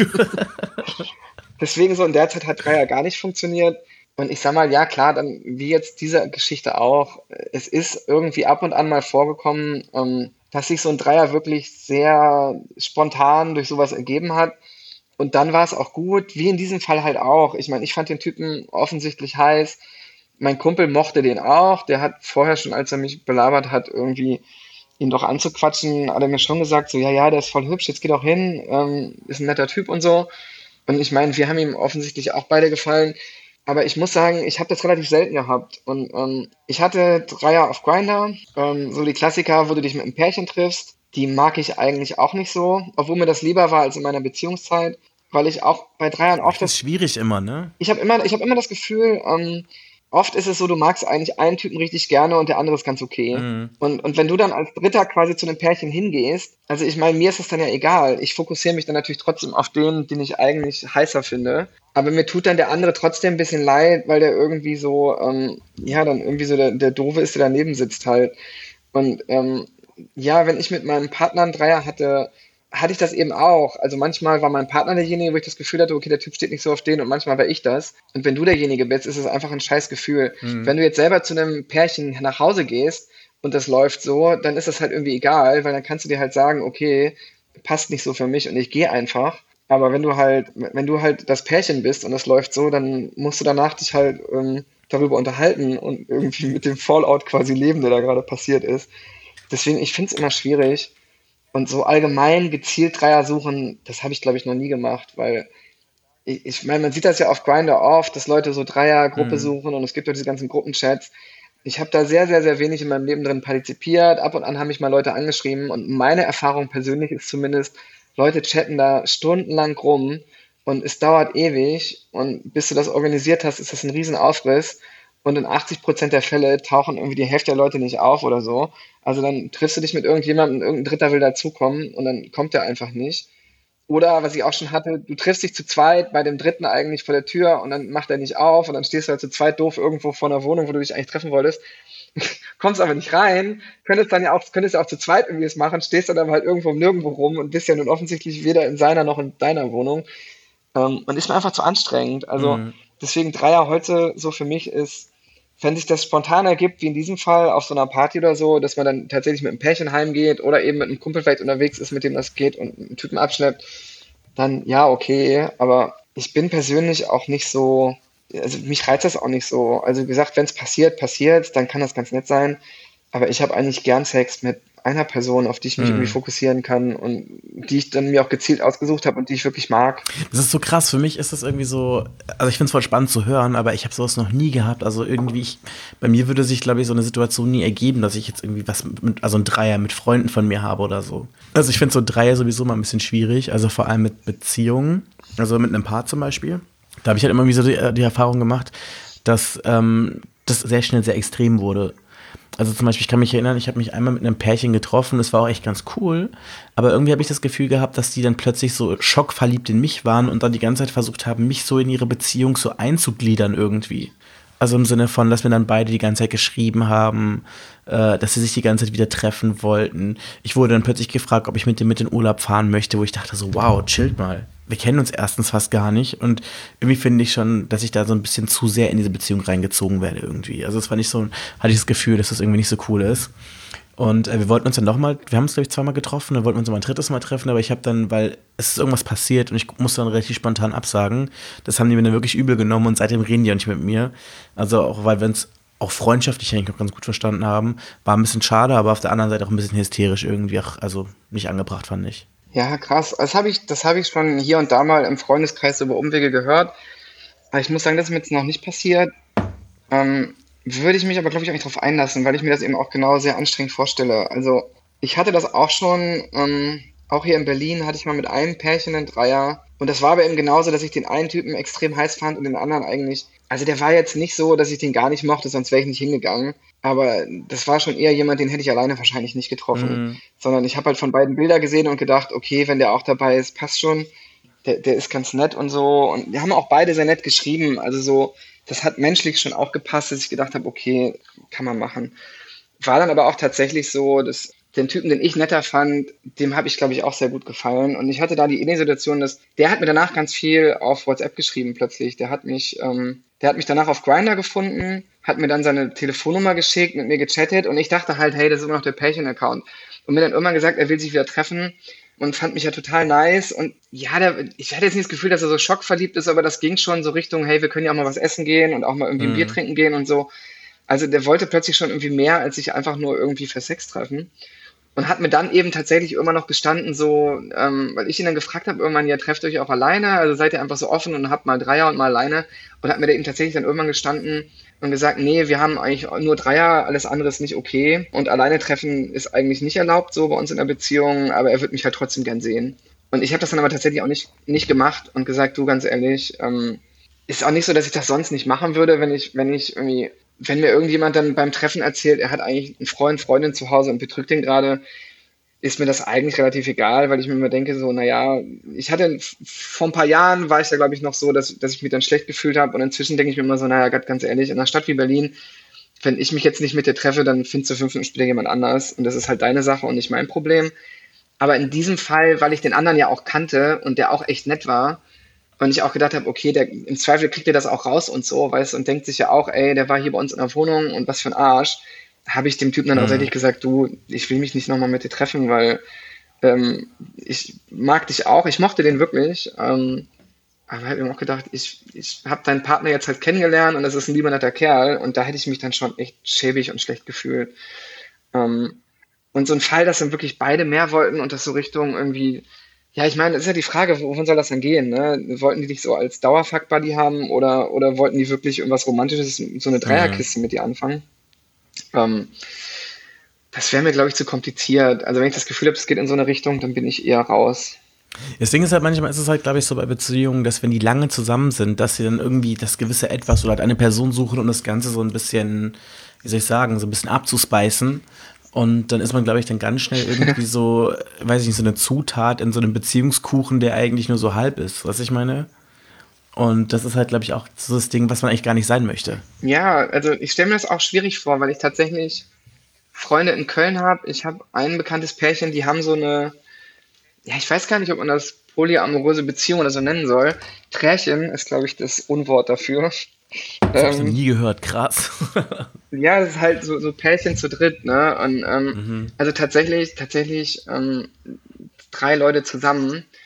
Deswegen so in der Zeit hat Dreier gar nicht funktioniert. Und ich sag mal, ja klar, dann wie jetzt diese Geschichte auch, es ist irgendwie ab und an mal vorgekommen, ähm, dass sich so ein Dreier wirklich sehr spontan durch sowas ergeben hat. Und dann war es auch gut, wie in diesem Fall halt auch. Ich meine, ich fand den Typen offensichtlich heiß. Mein Kumpel mochte den auch. Der hat vorher schon, als er mich belabert hat, irgendwie ihn doch anzuquatschen, hat er mir schon gesagt, so, ja, ja, der ist voll hübsch, jetzt geh doch hin, ähm, ist ein netter Typ und so. Und ich meine, wir haben ihm offensichtlich auch beide gefallen. Aber ich muss sagen, ich habe das relativ selten gehabt. Und ähm, ich hatte Dreier auf Grindr, ähm, so die Klassiker, wo du dich mit einem Pärchen triffst. Die mag ich eigentlich auch nicht so, obwohl mir das lieber war als in meiner Beziehungszeit, weil ich auch bei Dreiern oft Das das... ist schwierig immer, ne? Ich habe immer, ich hab immer das Gefühl, ähm, oft ist es so, du magst eigentlich einen Typen richtig gerne und der andere ist ganz okay. Mhm. Und, und wenn du dann als Dritter quasi zu einem Pärchen hingehst, also ich meine, mir ist es dann ja egal. Ich fokussiere mich dann natürlich trotzdem auf den, den ich eigentlich heißer finde. Aber mir tut dann der andere trotzdem ein bisschen leid, weil der irgendwie so, ähm, ja, dann irgendwie so der, der Doofe ist, der daneben sitzt halt. Und ähm, ja, wenn ich mit meinem Partner einen Dreier hatte, hatte ich das eben auch. Also manchmal war mein Partner derjenige, wo ich das Gefühl hatte, okay, der Typ steht nicht so auf den und manchmal war ich das. Und wenn du derjenige bist, ist es einfach ein scheiß Gefühl. Mhm. Wenn du jetzt selber zu einem Pärchen nach Hause gehst und das läuft so, dann ist das halt irgendwie egal, weil dann kannst du dir halt sagen, okay, passt nicht so für mich und ich gehe einfach. Aber wenn du halt, wenn du halt das Pärchen bist und das läuft so, dann musst du danach dich halt ähm, darüber unterhalten und irgendwie mit dem Fallout quasi leben, der da gerade passiert ist. Deswegen, ich finde es immer schwierig. Und so allgemein gezielt Dreier suchen, das habe ich, glaube ich, noch nie gemacht, weil ich, ich meine, man sieht das ja auf Grindr oft, dass Leute so Dreier-Gruppe mhm. suchen und es gibt ja diese ganzen Gruppenchats. Ich habe da sehr, sehr, sehr wenig in meinem Leben drin partizipiert. Ab und an haben mich mal Leute angeschrieben und meine Erfahrung persönlich ist zumindest, Leute chatten da stundenlang rum und es dauert ewig und bis du das organisiert hast, ist das ein riesen Aufriss. Und in achtzig Prozent der Fälle tauchen irgendwie die Hälfte der Leute nicht auf oder so. Also dann triffst du dich mit irgendjemandem, irgendein Dritter will dazukommen und dann kommt der einfach nicht. Oder, was ich auch schon hatte, du triffst dich zu zweit bei dem Dritten eigentlich vor der Tür und dann macht er nicht auf und dann stehst du halt zu zweit doof irgendwo vor einer Wohnung, wo du dich eigentlich treffen wolltest. Kommst aber nicht rein, könntest dann ja auch, könntest ja auch zu zweit irgendwie das machen, stehst dann aber halt irgendwo nirgendwo rum und bist ja nun offensichtlich weder in seiner noch in deiner Wohnung. Ähm, und ist mir einfach zu anstrengend. Also mhm. deswegen Dreier heute so für mich ist, wenn sich das spontan ergibt, wie in diesem Fall auf so einer Party oder so, dass man dann tatsächlich mit einem Pärchen heimgeht oder eben mit einem Kumpel vielleicht unterwegs ist, mit dem das geht und einen Typen abschleppt, dann ja, okay, aber ich bin persönlich auch nicht so, also mich reizt das auch nicht so. Also wie gesagt, wenn es passiert, passiert, dann kann das ganz nett sein, aber ich habe eigentlich gern Sex mit einer Person, auf die ich mich irgendwie Mhm. fokussieren kann und die ich dann mir auch gezielt ausgesucht habe und die ich wirklich mag. Das ist so krass. Für mich ist das irgendwie so, also ich finde es voll spannend zu hören, aber ich habe sowas noch nie gehabt. Also irgendwie, ich, bei mir würde sich, glaube ich, so eine Situation nie ergeben, dass ich jetzt irgendwie was mit, also ein Dreier mit Freunden von mir habe oder so. Also ich finde so Dreier sowieso mal ein bisschen schwierig, also vor allem mit Beziehungen, also mit einem Paar zum Beispiel. Da habe ich halt immer wieder so die, die Erfahrung gemacht, dass ähm, das sehr schnell sehr extrem wurde. Also zum Beispiel, ich kann mich erinnern, ich habe mich einmal mit einem Pärchen getroffen, das war auch echt ganz cool, aber irgendwie habe ich das Gefühl gehabt, dass die dann plötzlich so schockverliebt in mich waren und dann die ganze Zeit versucht haben, mich so in ihre Beziehung so einzugliedern irgendwie. Also im Sinne von, dass wir dann beide die ganze Zeit geschrieben haben, äh, dass sie sich die ganze Zeit wieder treffen wollten. Ich wurde dann plötzlich gefragt, ob ich mit dem mit in Urlaub fahren möchte, wo ich dachte so, wow, chillt mal. Wir kennen uns erstens fast gar nicht und irgendwie finde ich schon, dass ich da so ein bisschen zu sehr in diese Beziehung reingezogen werde irgendwie. Also es war nicht so, hatte ich das Gefühl, dass das irgendwie nicht so cool ist. Und äh, wir wollten uns dann nochmal, wir haben uns glaube ich zweimal getroffen, dann wollten wir uns noch mal ein drittes Mal treffen, aber ich habe dann, weil es ist irgendwas passiert und ich musste dann relativ spontan absagen, das haben die mir dann wirklich übel genommen und seitdem reden die auch nicht mit mir. Also auch, weil wir uns auch freundschaftlich eigentlich noch ganz gut verstanden haben, war ein bisschen schade, aber auf der anderen Seite auch ein bisschen hysterisch irgendwie, auch, also nicht angebracht fand ich. Ja, krass. Das habe ich, das habe ich schon hier und da mal im Freundeskreis über Umwege gehört. Aber ich muss sagen, das ist mir jetzt noch nicht passiert. Ähm, würde ich mich aber, glaube ich, auch nicht drauf einlassen, weil ich mir das eben auch genau sehr anstrengend vorstelle. Also, ich hatte das auch schon, ähm, auch hier in Berlin hatte ich mal mit einem Pärchen einen Dreier. Und das war aber eben genauso, dass ich den einen Typen extrem heiß fand und den anderen eigentlich. Also, der war jetzt nicht so, dass ich den gar nicht mochte, sonst wäre ich nicht hingegangen. Aber das war schon eher jemand, den hätte ich alleine wahrscheinlich nicht getroffen. Mhm. Sondern ich habe halt von beiden Bilder gesehen und gedacht, okay, wenn der auch dabei ist, passt schon. Der, der ist ganz nett und so. Und wir haben auch beide sehr nett geschrieben. Also so, das hat menschlich schon auch gepasst, dass ich gedacht habe, okay, kann man machen. War dann aber auch tatsächlich so, dass den Typen, den ich netter fand, dem habe ich, glaube ich, auch sehr gut gefallen. Und ich hatte da die ähnliche Situation, dass der hat mir danach ganz viel auf WhatsApp geschrieben plötzlich. Der hat mich, ähm, der hat mich danach auf Grindr gefunden, hat mir dann seine Telefonnummer geschickt, mit mir gechattet und ich dachte halt, hey, das ist immer noch der Pärchen-Account. Und mir dann irgendwann gesagt, er will sich wieder treffen und fand mich ja total nice. Und ja, der, ich hatte jetzt nicht das Gefühl, dass er so schockverliebt ist, aber das ging schon so Richtung, hey, wir können ja auch mal was essen gehen und auch mal irgendwie ein Bier Mhm. trinken gehen und so. Also der wollte plötzlich schon irgendwie mehr, als sich einfach nur irgendwie für Sex treffen. Und hat mir dann eben tatsächlich immer noch gestanden, so, ähm, weil ich ihn dann gefragt habe, irgendwann, ja, trefft euch auch alleine, also seid ihr einfach so offen und habt mal Dreier und mal alleine. Und hat mir da eben tatsächlich dann irgendwann gestanden und gesagt, nee, wir haben eigentlich nur Dreier, alles andere ist nicht okay. Und alleine treffen ist eigentlich nicht erlaubt, so bei uns in der Beziehung, aber er wird mich halt trotzdem gern sehen. Und ich habe das dann aber tatsächlich auch nicht, nicht gemacht und gesagt, du, ganz ehrlich, ähm, ist auch nicht so, dass ich das sonst nicht machen würde, wenn ich, wenn ich irgendwie, wenn mir irgendjemand dann beim Treffen erzählt, er hat eigentlich einen Freund, Freundin zu Hause und betrügt den gerade, ist mir das eigentlich relativ egal, weil ich mir immer denke, so, naja, ich hatte vor ein paar Jahren war ich da, glaube ich, noch so, dass, dass ich mich dann schlecht gefühlt habe und inzwischen denke ich mir immer so, naja, Gott, ganz ehrlich, in einer Stadt wie Berlin, wenn ich mich jetzt nicht mit dir treffe, dann findest du fünf Minuten später jemand anders und das ist halt deine Sache und nicht mein Problem. Aber in diesem Fall, weil ich den anderen ja auch kannte und der auch echt nett war und ich auch gedacht habe, okay, der, im Zweifel kriegt er das auch raus und so, weißt du, und denkt sich ja auch, ey, der war hier bei uns in der Wohnung und was für ein Arsch, habe ich dem Typen dann auch Mhm. tatsächlich gesagt, du, ich will mich nicht nochmal mit dir treffen, weil ähm, ich mag dich auch, ich mochte den wirklich, ähm, aber habe mir auch gedacht, ich, ich habe deinen Partner jetzt halt kennengelernt und das ist ein lieber netter Kerl und da hätte ich mich dann schon echt schäbig und schlecht gefühlt. Ähm, und so ein Fall, dass dann wirklich beide mehr wollten und das so Richtung irgendwie, ja, ich meine, das ist ja die Frage, wovon soll das dann gehen, ne? Wollten die dich so als Dauerfuck-Buddy haben oder, oder wollten die wirklich irgendwas Romantisches, so eine Mhm. Dreierkiste mit dir anfangen? Ähm, das wäre mir, glaube ich, zu kompliziert. Also wenn ich das Gefühl habe, es geht in so eine Richtung, dann bin ich eher raus. Das Ding ist halt, manchmal ist es halt, glaube ich, so bei Beziehungen, dass wenn die lange zusammen sind, dass sie dann irgendwie das gewisse Etwas oder halt eine Person suchen, um das Ganze so ein bisschen, wie soll ich sagen, so ein bisschen abzuspeisen. Und dann ist man, glaube ich, dann ganz schnell irgendwie so, weiß ich nicht, so eine Zutat in so einem Beziehungskuchen, der eigentlich nur so halb ist, was ich meine. Und das ist halt, glaube ich, auch so das Ding, was man eigentlich gar nicht sein möchte. Ja, also ich stelle mir das auch schwierig vor, weil ich tatsächlich Freunde in Köln habe. Ich habe ein bekanntes Pärchen, die haben so eine, ja, ich weiß gar nicht, ob man das polyamoröse Beziehung oder so nennen soll. Trärchen ist, glaube ich, das Unwort dafür. Das habe ich noch Ähm, nie gehört, krass. ja, das ist halt so, so Pärchen zu dritt, ne? Und ähm, Mhm. also tatsächlich, tatsächlich ähm, drei Leute zusammen.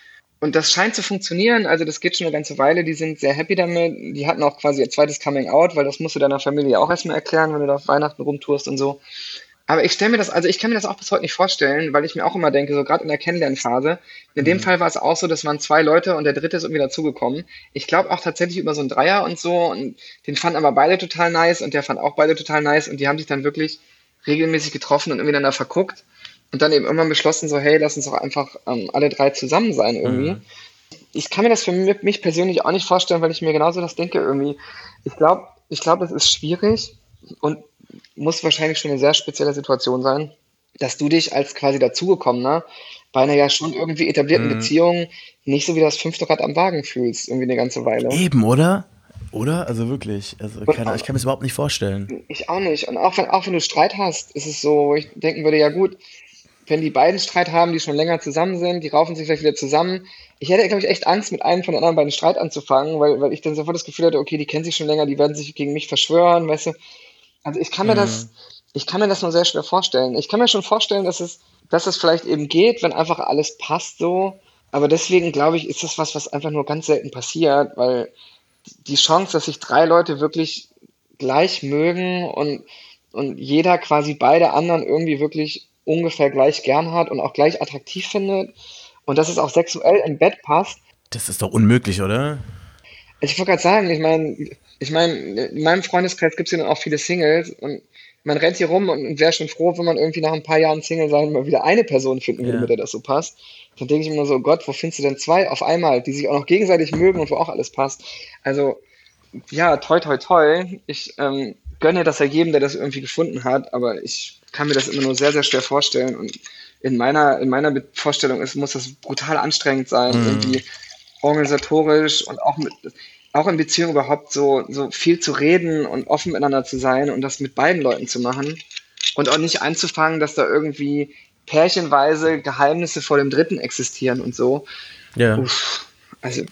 und das scheint zu funktionieren, also das geht schon eine ganze Weile, die sind sehr happy damit, die hatten auch quasi ihr zweites Coming Out, weil das musst du deiner Familie auch erstmal erklären, wenn du da auf Weihnachten rumtourst und so. Aber ich stelle mir das, also ich kann mir das auch bis heute nicht vorstellen, weil ich mir auch immer denke, so gerade in der Kennenlernphase, in dem Fall war es auch so, das waren zwei Leute und der dritte ist irgendwie dazugekommen. Ich glaube auch tatsächlich über so einen Dreier und so und den fanden aber beide total nice und der fand auch beide total nice und die haben sich dann wirklich regelmäßig getroffen und irgendwie miteinander verguckt und dann eben irgendwann beschlossen so, hey, lass uns doch einfach ähm, alle drei zusammen sein irgendwie. Mhm. Ich kann mir das für mich persönlich auch nicht vorstellen, weil ich mir genauso das denke irgendwie. Ich glaube, ich glaube, das ist schwierig und muss wahrscheinlich schon eine sehr spezielle Situation sein, dass du dich als quasi dazugekommener bei einer ja schon irgendwie etablierten mhm. Beziehung nicht so wie das fünfte Rad am Wagen fühlst, irgendwie eine ganze Weile. Eben, oder? Oder? Also wirklich. Also keine, ich kann mir das überhaupt nicht vorstellen. Ich auch nicht. Und auch wenn, auch wenn du Streit hast, ist es so, wo ich denken würde, ja gut, wenn die beiden Streit haben, die schon länger zusammen sind, die raufen sich vielleicht wieder zusammen. Ich hätte, glaube ich, echt Angst, mit einem von den anderen beiden Streit anzufangen, weil, weil ich dann sofort das Gefühl hatte, okay, die kennen sich schon länger, die werden sich gegen mich verschwören, weißt du. Also ich kann mir mhm. das, ich kann mir das nur sehr schwer vorstellen. Ich kann mir schon vorstellen, dass es, dass es vielleicht eben geht, wenn einfach alles passt so. Aber deswegen glaube ich, ist das was, was einfach nur ganz selten passiert, weil die Chance, dass sich drei Leute wirklich gleich mögen und, und jeder quasi beide anderen irgendwie wirklich ungefähr gleich gern hat und auch gleich attraktiv findet und dass es auch sexuell im Bett passt. Das ist doch unmöglich, oder? Also ich wollte gerade sagen, ich meine, ich meine, in meinem Freundeskreis gibt es ja dann auch viele Singles und man rennt hier rum und wäre schon froh, wenn man irgendwie nach ein paar Jahren Single sein mal wieder eine Person finden würde, ja. mit der das so passt. Dann denke ich immer so, Gott, wo findest du denn zwei auf einmal, die sich auch noch gegenseitig mögen und wo auch alles passt? Also, ja, toi, toi, toi. Ich ähm, gönne das ja jedem, der das irgendwie gefunden hat, aber ich kann mir das immer nur sehr, sehr schwer vorstellen und in meiner, in meiner Vorstellung ist, muss das brutal anstrengend sein, mhm. irgendwie organisatorisch und auch mit, auch in Beziehungen überhaupt so, so viel zu reden und offen miteinander zu sein und das mit beiden Leuten zu machen und auch nicht einzufangen, dass da irgendwie pärchenweise Geheimnisse vor dem Dritten existieren und so. Ja. Uff, also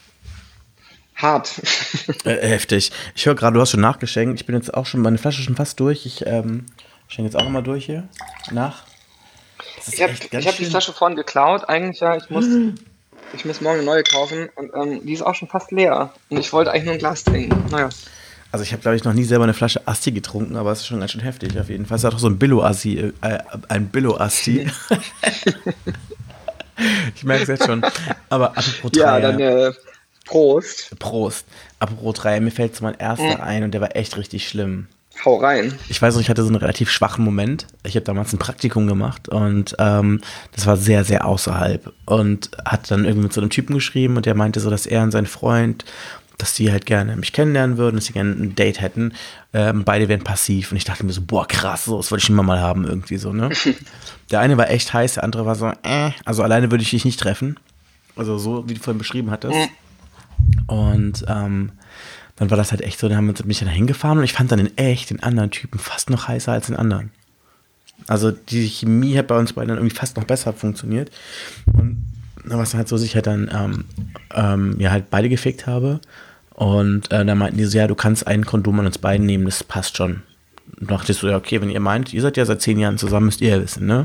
hart. Äh, heftig. Ich höre gerade, du hast schon nachgeschenkt. Ich bin jetzt auch schon, meine Flasche ist schon fast durch. Ich ähm, schenke jetzt auch nochmal durch hier. Nach. Ich habe hab die Flasche vorhin geklaut. Eigentlich ja, ich muss, ich muss morgen eine neue kaufen und ähm, die ist auch schon fast leer. Und ich wollte eigentlich nur ein Glas trinken. Naja. Also ich habe, glaube ich, noch nie selber eine Flasche Asti getrunken, aber es ist schon ganz schön heftig auf jeden Fall. Es ist auch so ein Billo-Asti, äh, ein Billo-Asti. Ich merke es jetzt schon. Aber apropos Dreier. Ja, dann äh, Prost. Prost. Apropos Dreier, mir fällt so mein erster mhm. ein und der war echt richtig schlimm. Hau rein. Ich weiß noch, ich hatte so einen relativ schwachen Moment. Ich habe damals ein Praktikum gemacht und ähm, das war sehr, sehr außerhalb. Und hat dann irgendwie mit so einem Typen geschrieben und der meinte so, dass er und sein Freund, dass die halt gerne mich kennenlernen würden, dass sie gerne ein Date hätten. Ähm, beide wären passiv. Und ich dachte mir so, boah, krass, so, das wollte ich immer mal haben irgendwie so, ne? Der eine war echt heiß, der andere war so, äh, also alleine würde ich dich nicht treffen. Also so, wie du vorhin beschrieben hattest. Und ähm, dann war das halt echt so, dann haben wir mich dann hingefahren und ich fand dann in echt den anderen Typen fast noch heißer als den anderen. Also die Chemie hat bei uns beiden dann irgendwie fast noch besser funktioniert. Und dann war es halt so, dass ich halt dann ähm, ähm, ja halt beide gefickt habe. Und äh, dann meinten die so, ja, du kannst ein Kondom an uns beiden nehmen, das passt schon. Und dachte ich so, ja, okay, wenn ihr meint, ihr seid ja seit zehn Jahren zusammen, müsst ihr ja wissen, ne?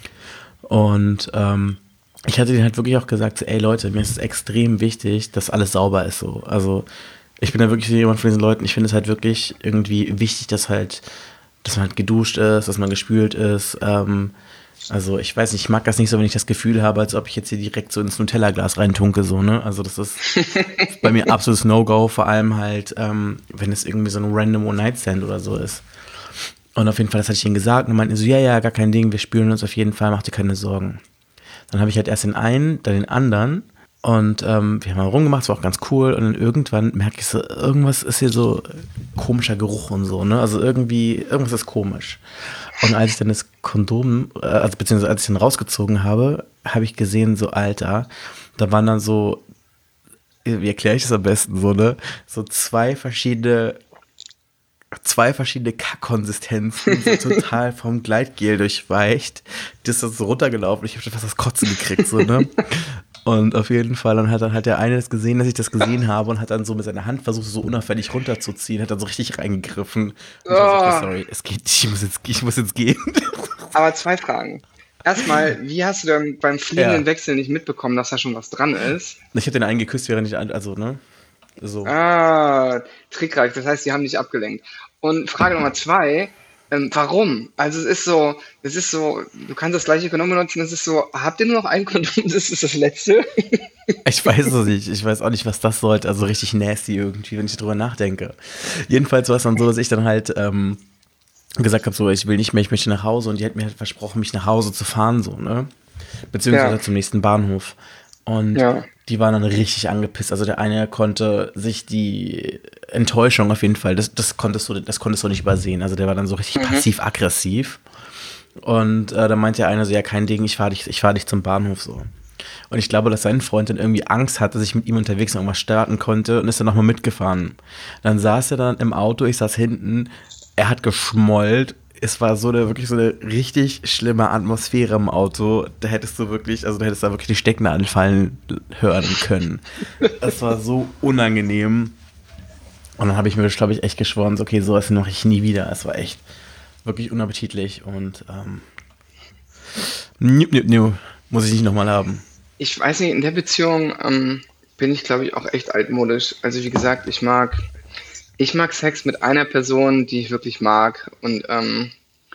Und ähm, ich hatte denen halt wirklich auch gesagt, so, ey Leute, mir ist es extrem wichtig, dass alles sauber ist so. Also ich bin da wirklich jemand von diesen Leuten, ich finde es halt wirklich irgendwie wichtig, dass halt, dass man halt geduscht ist, dass man gespült ist. Ähm, also ich weiß nicht, ich mag das nicht so, wenn ich das Gefühl habe, als ob ich jetzt hier direkt so ins Nutella-Glas reintunke, so, ne? Also das ist bei mir absolutes No-Go, vor allem halt, ähm, wenn es irgendwie so ein random One-Night-Stand oder so ist. Und auf jeden Fall, das hatte ich ihnen gesagt und dann meinten so, ja, ja, gar kein Ding, wir spülen uns auf jeden Fall, mach dir keine Sorgen. Dann habe ich halt erst den einen, dann den anderen und ähm, wir haben mal rumgemacht, es war auch ganz cool und dann irgendwann merke ich so, irgendwas ist hier so komischer Geruch und so, ne? Also irgendwie, irgendwas ist komisch. Und als ich dann das Kondom, äh, also beziehungsweise als ich dann rausgezogen habe, habe ich gesehen, so Alter, da waren dann so, wie erkläre ich das am besten so, ne? So zwei verschiedene, zwei verschiedene Kackkonsistenzen, so total vom Gleitgel durchweicht. Das ist so runtergelaufen, ich habe schon fast das Kotzen gekriegt, so, ne? Und auf jeden Fall, dann hat dann halt der eine das gesehen, dass ich das gesehen habe und hat dann so mit seiner Hand versucht, so unauffällig runterzuziehen, hat dann so richtig reingegriffen. Und oh. ich war so, okay, sorry, es geht nicht, ich muss jetzt, ich muss jetzt gehen. Aber zwei Fragen. erstmal, wie hast du dann beim fliegenden Ja. Wechsel nicht mitbekommen, dass da schon was dran ist? Ich habe den einen geküsst, während ich, an- also, ne? So. Ah, trickreich, das heißt, die haben dich abgelenkt. Und Frage Nummer zwei, ähm, warum? Also es ist so, es ist so, du kannst das gleiche Kondom benutzen, es ist so, habt ihr nur noch ein Kondom, das ist das letzte? Ich weiß es nicht. Ich weiß auch nicht, was das sollte. Also richtig nasty irgendwie, wenn ich drüber nachdenke. Jedenfalls war es dann so, dass ich dann halt ähm, gesagt habe, so, ich will nicht mehr, ich möchte nach Hause. Und die hat mir halt versprochen, mich nach Hause zu fahren, so, ne? Beziehungsweise Ja. zum nächsten Bahnhof. Und Ja. die waren dann richtig angepisst. Also der eine konnte sich die Enttäuschung auf jeden Fall, das, das konntest du, das konntest du nicht übersehen. Also der war dann so richtig passiv-aggressiv. Und äh, dann meinte der eine so, ja, kein Ding, ich fahre dich, ich fahr dich zum Bahnhof so. Und ich glaube, dass sein Freund dann irgendwie Angst hatte, dass ich mit ihm unterwegs noch irgendwas starten konnte und ist dann nochmal mitgefahren. Dann saß er dann im Auto, ich saß hinten, er hat geschmollt. Es war so eine, wirklich so eine richtig schlimme Atmosphäre im Auto. Da hättest du wirklich, also da hättest du da wirklich die Stecknadeln fallen hören können. Es war so unangenehm. Und dann habe ich mir, glaube ich, echt geschworen, so, okay, sowas mache ich nie wieder. Es war echt wirklich unappetitlich und ähm, nü, nü, nü, muss ich nicht nochmal haben. Ich weiß nicht, in der Beziehung ähm, bin ich, glaube ich, auch echt altmodisch. Also wie gesagt, ich mag, ich mag Sex mit einer Person, die ich wirklich mag. Und ähm,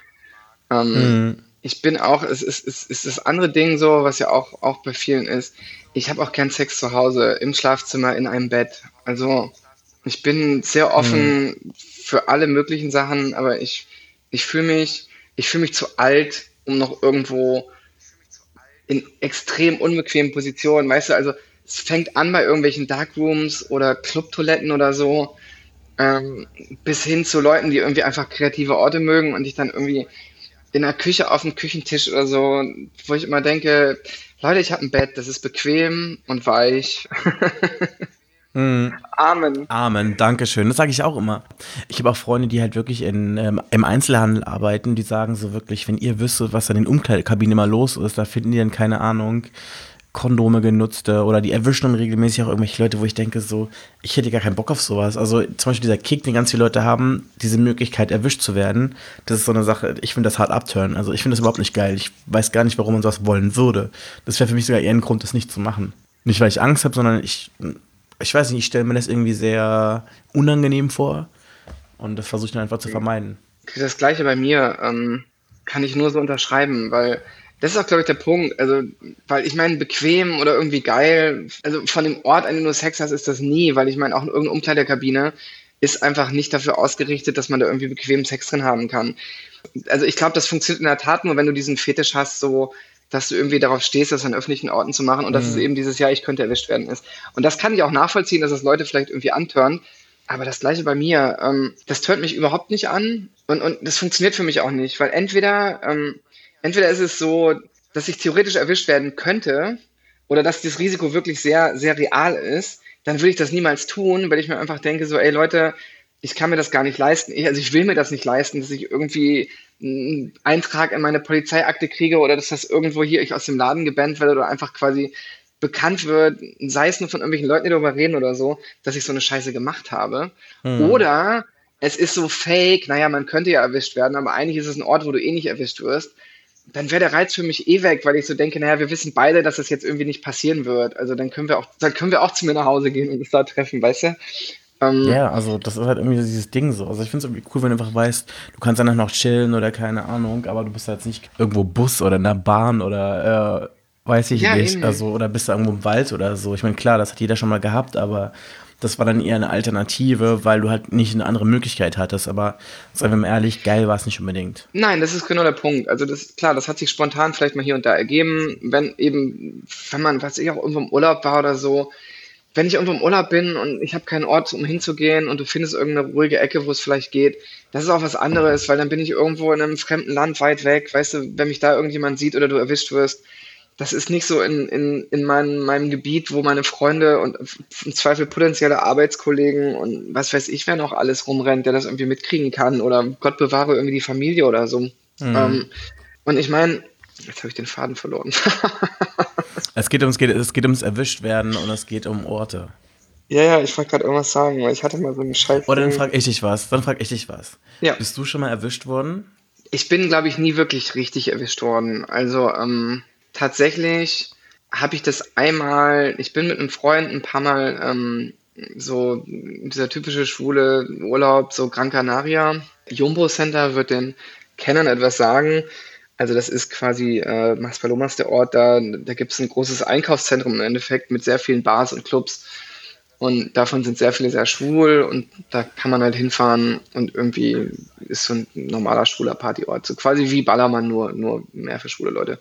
ähm, ich bin auch, es ist, es ist das andere Ding so, was ja auch, auch bei vielen ist. Ich habe auch gern Sex zu Hause, im Schlafzimmer, in einem Bett. Also ich bin sehr offen für alle möglichen Sachen, aber ich, ich fühle mich, ich fühle mich zu alt, um noch irgendwo in extrem unbequemen Positionen, weißt du, also es fängt an bei irgendwelchen Darkrooms oder Clubtoiletten oder so, ähm, bis hin zu Leuten, die irgendwie einfach kreative Orte mögen und ich dann irgendwie in der Küche auf dem Küchentisch oder so, wo ich immer denke, Leute, ich habe ein Bett, das ist bequem und weich. Amen. Amen, Dankeschön. Das sage ich auch immer. Ich habe auch Freunde, die halt wirklich in, ähm, im Einzelhandel arbeiten, die sagen so wirklich, wenn ihr wüsstet, was an den Umkleidekabinen immer los ist, da finden die dann, keine Ahnung, Kondome genutzte oder die erwischen dann regelmäßig auch irgendwelche Leute, wo ich denke so, ich hätte gar keinen Bock auf sowas. Also zum Beispiel dieser Kick, den ganz viele Leute haben, diese Möglichkeit erwischt zu werden, das ist so eine Sache, ich finde das hart abturnen. Also ich finde das überhaupt nicht geil. Ich weiß gar nicht, warum man sowas wollen würde. Das wäre für mich sogar eher ein Grund, das nicht zu machen. Nicht, weil ich Angst habe, sondern ich, ich weiß nicht, ich stelle mir das irgendwie sehr unangenehm vor und das versuche ich dann einfach zu vermeiden. Das Gleiche bei mir, ähm, kann ich nur so unterschreiben, weil das ist auch, glaube ich, der Punkt. Also, weil ich meine, bequem oder irgendwie geil, also von dem Ort, an dem du Sex hast, ist das nie, weil ich meine, auch irgendeine Umkleidekabine ist einfach nicht dafür ausgerichtet, dass man da irgendwie bequem Sex drin haben kann. Also ich glaube, das funktioniert in der Tat nur, wenn du diesen Fetisch hast, so, dass du irgendwie darauf stehst, das an öffentlichen Orten zu machen und dass es eben dieses Jahr, ich könnte erwischt werden ist. Und das kann ich auch nachvollziehen, dass das Leute vielleicht irgendwie antören. Aber das Gleiche bei mir, ähm, das tönt mich überhaupt nicht an und, und das funktioniert für mich auch nicht, weil entweder, ähm, entweder ist es so, dass ich theoretisch erwischt werden könnte oder dass das Risiko wirklich sehr, sehr real ist, dann würde ich das niemals tun, weil ich mir einfach denke so, ey Leute, ich kann mir das gar nicht leisten, ich, also ich will mir das nicht leisten, dass ich irgendwie einen Eintrag in meine Polizeiakte kriege oder dass das irgendwo hier ich aus dem Laden gebannt werde oder einfach quasi bekannt wird, sei es nur von irgendwelchen Leuten, die darüber reden oder so, dass ich so eine Scheiße gemacht habe. Oder es ist so fake, naja, man könnte ja erwischt werden, aber eigentlich ist es ein Ort, wo du eh nicht erwischt wirst. Dann wäre der Reiz für mich eh weg, weil ich so denke, naja, wir wissen beide, dass das jetzt irgendwie nicht passieren wird. Also dann können wir auch, dann können wir auch zu mir nach Hause gehen und uns da treffen, weißt du? Ähm, Ja, also das ist halt irgendwie so dieses Ding so. Also ich finde es irgendwie cool, wenn du einfach weißt, du kannst danach noch chillen oder keine Ahnung, aber du bist jetzt nicht irgendwo Bus oder in der Bahn oder äh, weiß ich Ja, nicht, eben. also oder bist du irgendwo im Wald oder so. Ich meine, klar, das hat jeder schon mal gehabt, aber das war dann eher eine Alternative, weil du halt nicht eine andere Möglichkeit hattest. Aber seien wir mal ehrlich, geil war es nicht unbedingt. Nein, das ist genau der Punkt. Also das, klar, das hat sich spontan vielleicht mal hier und da ergeben, wenn eben, wenn man, was ich auch irgendwo im Urlaub war oder so, wenn ich irgendwo im Urlaub bin und ich habe keinen Ort, um hinzugehen und du findest irgendeine ruhige Ecke, wo es vielleicht geht, das ist auch was anderes, weil dann bin ich irgendwo in einem fremden Land weit weg, weißt du, wenn mich da irgendjemand sieht oder du erwischt wirst, das ist nicht so in, in, in meinem, meinem Gebiet, wo meine Freunde und im Zweifel potenzielle Arbeitskollegen und was weiß ich, wer noch alles rumrennt, der das irgendwie mitkriegen kann oder Gott bewahre irgendwie die Familie oder so. Ähm, und ich meine, jetzt habe ich den Faden verloren. Es geht ums, geht, es geht ums Erwischtwerden und es geht um Orte. Ja, ja, ich wollte gerade irgendwas sagen, weil ich hatte mal so einen Scheiß. Oder dann frag ich dich was, dann frag ich dich was. Ja. Bist du schon mal erwischt worden? Ich bin, glaube ich, nie wirklich richtig erwischt worden. Also ähm, tatsächlich habe ich das einmal, ich bin mit einem Freund ein paar Mal ähm, so dieser typische schwule Urlaub, so Gran Canaria. Jumbo Center wird den Kennern etwas sagen. Also das ist quasi äh, Maspalomas der Ort, da, da gibt es ein großes Einkaufszentrum im Endeffekt mit sehr vielen Bars und Clubs. Und davon sind sehr viele sehr schwul und da kann man halt hinfahren und irgendwie ist so ein normaler schwuler Partyort. So quasi wie Ballermann, nur, nur mehr für schwule Leute.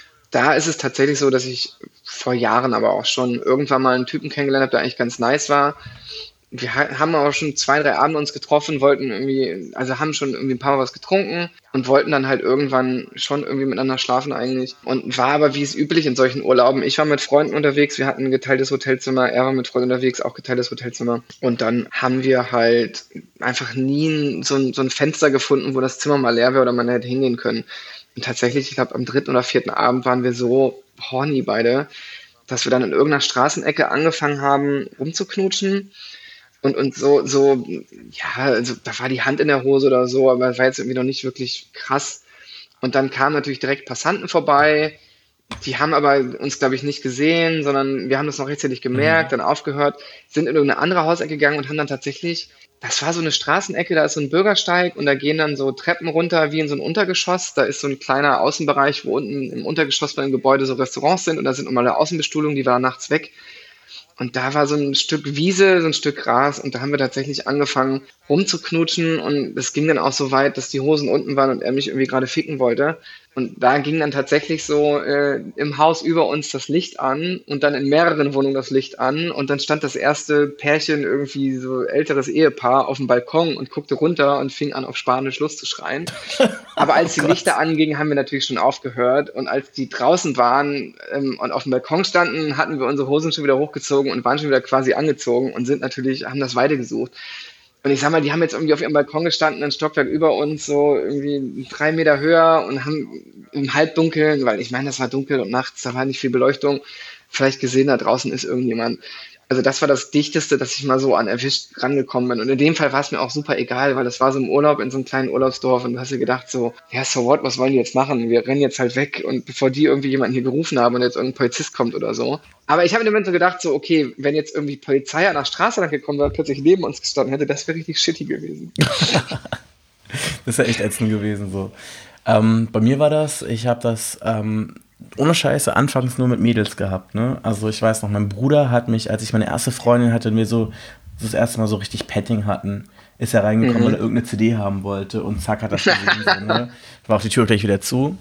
Da ist es tatsächlich so, dass ich vor Jahren aber auch schon irgendwann mal einen Typen kennengelernt habe, der eigentlich ganz nice war. Wir ha- haben aber schon zwei, drei Abende uns getroffen, wollten irgendwie, also haben schon irgendwie ein paar Mal was getrunken und wollten dann halt irgendwann schon irgendwie miteinander schlafen eigentlich. Und war aber wie es üblich in solchen Urlauben. Ich war mit Freunden unterwegs, wir hatten ein geteiltes Hotelzimmer, er war mit Freunden unterwegs, auch geteiltes Hotelzimmer. Und dann haben wir halt einfach nie ein, so, ein, so ein Fenster gefunden, wo das Zimmer mal leer wäre oder man hätte hingehen können. Und tatsächlich, ich glaube, am dritten oder vierten Abend waren wir so horny beide, dass wir dann in irgendeiner Straßenecke angefangen haben, rumzuknutschen. Und, und so, so, ja, also da war die Hand in der Hose oder so, aber es war jetzt irgendwie noch nicht wirklich krass. Und dann kamen natürlich direkt Passanten vorbei, die haben aber uns, glaube ich, nicht gesehen, sondern wir haben das noch rechtzeitig gemerkt, dann aufgehört, sind in irgendeine andere Hausecke gegangen und haben dann tatsächlich, das war so eine Straßenecke, da ist so ein Bürgersteig und da gehen dann so Treppen runter wie in so ein Untergeschoss. Da ist so ein kleiner Außenbereich, wo unten im Untergeschoss bei dem Gebäude so Restaurants sind und da sind normale Außenbestuhlung, die war nachts weg. Und da war so ein Stück Wiese, so ein Stück Gras und da haben wir tatsächlich angefangen rumzuknutschen und es ging dann auch so weit, dass die Hosen unten waren und er mich irgendwie gerade ficken wollte. Und da ging dann tatsächlich so äh, im Haus über uns das Licht an und dann in mehreren Wohnungen das Licht an und dann stand das erste Pärchen, irgendwie so älteres Ehepaar, auf dem Balkon und guckte runter und fing an auf Spanisch loszuschreien. Aber als die Lichter angingen, haben wir natürlich schon aufgehört und als die draußen waren ähm, und auf dem Balkon standen, hatten wir unsere Hosen schon wieder hochgezogen und waren schon wieder quasi angezogen und sind natürlich, haben das weitergesucht. Und ich sag mal, die haben jetzt irgendwie auf ihrem Balkon gestanden, ein Stockwerk über uns, so irgendwie drei Meter höher und haben im Halbdunkeln, weil ich meine, das war dunkel und nachts, da war nicht viel Beleuchtung, vielleicht gesehen, da draußen ist irgendjemand. Also das war das Dichteste, dass ich mal so an erwischt rangekommen bin. Und in dem Fall war es mir auch super egal, weil das war so im Urlaub in so einem kleinen Urlaubsdorf und du hast dir gedacht so, ja, so what, was wollen die jetzt machen? Wir rennen jetzt halt weg und bevor die irgendwie jemanden hier gerufen haben und jetzt irgendein Polizist kommt oder so. Aber ich habe in dem Moment so gedacht so, okay, wenn jetzt irgendwie Polizei an der Straße lang gekommen wäre, plötzlich neben uns gestanden hätte, das wäre richtig shitty gewesen. Das ist ja echt ätzend gewesen so. Ähm, bei mir war das, ich habe das ähm, ohne Scheiße anfangs nur mit Mädels gehabt, ne? Also ich weiß noch, mein Bruder hat mich, als ich meine erste Freundin hatte und wir so das erste Mal so richtig Petting hatten, ist er reingekommen, mhm. weil er irgendeine C D haben wollte und zack hat das gesehen. So, ne? War auch die Tür gleich wieder zu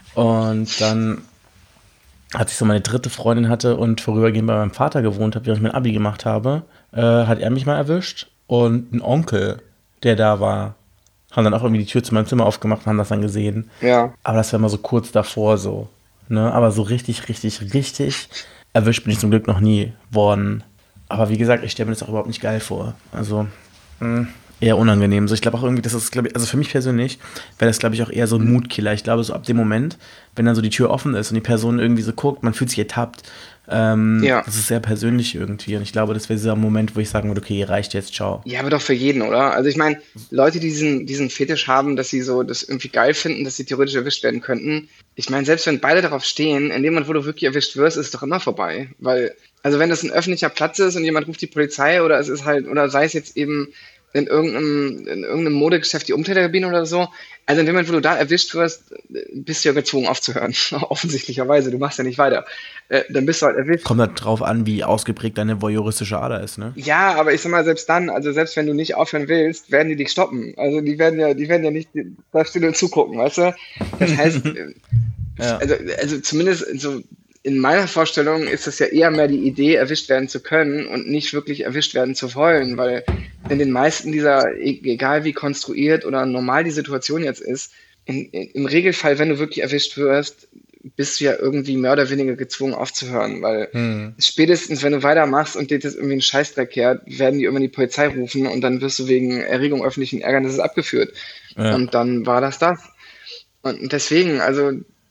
und dann, als ich so meine dritte Freundin hatte und vorübergehend bei meinem Vater gewohnt habe, während ich mein Abi gemacht habe, äh, hat er mich mal erwischt und ein Onkel, der da war, haben dann auch irgendwie die Tür zu meinem Zimmer aufgemacht und haben das dann gesehen. Ja. Aber das war immer so kurz davor so. Ne? Aber so richtig, richtig, richtig erwischt bin ich zum Glück noch nie worden. Aber wie gesagt, ich stelle mir das auch überhaupt nicht geil vor. Also mh, eher unangenehm. So, ich glaube auch irgendwie, das ist, glaube ich, also für mich persönlich wäre das, glaube ich, auch eher so ein Mutkiller. Ich glaube, so ab dem Moment, wenn dann so die Tür offen ist und die Person irgendwie so guckt, man fühlt sich ertappt. Ähm, ja. Das ist sehr persönlich irgendwie. Und ich glaube, das wäre dieser Moment, wo ich sagen würde, okay, reicht jetzt, ciao. Ja, aber doch für jeden, oder? Also ich meine, Leute, die diesen, diesen Fetisch haben, dass sie so das irgendwie geil finden, dass sie theoretisch erwischt werden könnten. Ich meine, selbst wenn beide darauf stehen, in dem Moment, wo du wirklich erwischt wirst, ist es doch immer vorbei. Weil, also wenn das ein öffentlicher Platz ist und jemand ruft die Polizei oder es ist halt, oder sei es jetzt eben in irgendeinem, in irgendeinem Modegeschäft die Umkleidekabine oder so. Also in dem Moment, wo du da erwischt wirst, bist du ja gezwungen aufzuhören. Offensichtlicherweise, du machst ja nicht weiter. Äh, dann bist du halt erwischt. Kommt halt drauf an, wie ausgeprägt deine voyeuristische Ader ist, ne? Ja, aber ich sag mal, selbst dann, also selbst wenn du nicht aufhören willst, werden die dich stoppen. Also die werden ja, die werden ja nicht da still und zugucken, weißt du? Das heißt, ja. also, also zumindest so in meiner Vorstellung ist das ja eher mehr die Idee, erwischt werden zu können und nicht wirklich erwischt werden zu wollen, weil in den meisten dieser, egal wie konstruiert oder normal die Situation jetzt ist, in, in, im Regelfall, wenn du wirklich erwischt wirst, bist du ja irgendwie mehr oder weniger gezwungen aufzuhören, weil hm. spätestens, wenn du weitermachst und dir das irgendwie einen Scheißdreck kehrt, werden die immer die Polizei rufen und dann wirst du wegen Erregung öffentlichen Ärgernisses abgeführt. Ja. Und dann war das das. Und deswegen, also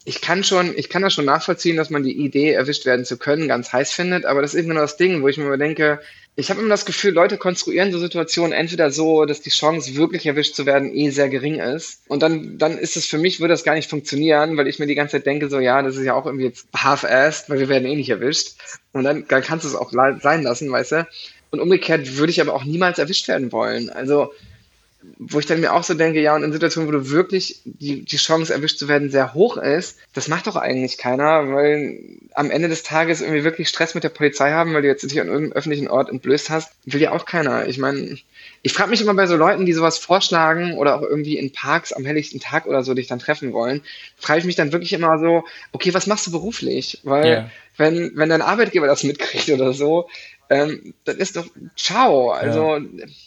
ich kann schon, ich kann das schon nachvollziehen, dass man die Idee, erwischt werden zu können, ganz heiß findet, aber das ist immer nur das Ding, wo ich mir immer denke, ich habe immer das Gefühl, Leute konstruieren so Situationen entweder so, dass die Chance, wirklich erwischt zu werden, eh sehr gering ist. Und dann, dann ist es für mich, würde das gar nicht funktionieren, weil ich mir die ganze Zeit denke, so, ja, das ist ja auch irgendwie jetzt half-assed, weil wir werden eh nicht erwischt. Und dann, dann kannst du es auch sein lassen, weißt du? Und umgekehrt würde ich aber auch niemals erwischt werden wollen. Also, wo ich dann mir auch so denke, ja, und in Situationen, wo du wirklich die, die Chance erwischt zu werden sehr hoch ist, das macht doch eigentlich keiner, weil am Ende des Tages irgendwie wirklich Stress mit der Polizei haben, weil du jetzt dich an irgendeinem öffentlichen Ort entblößt hast, will ja auch keiner. Ich meine, ich frage mich immer bei so Leuten, die sowas vorschlagen oder auch irgendwie in Parks am helllichten Tag oder so dich dann treffen wollen, frage ich mich dann wirklich immer so, okay, was machst du beruflich? Weil Ja. wenn, wenn dein Arbeitgeber das mitkriegt oder so, ähm, das ist doch ciao. Also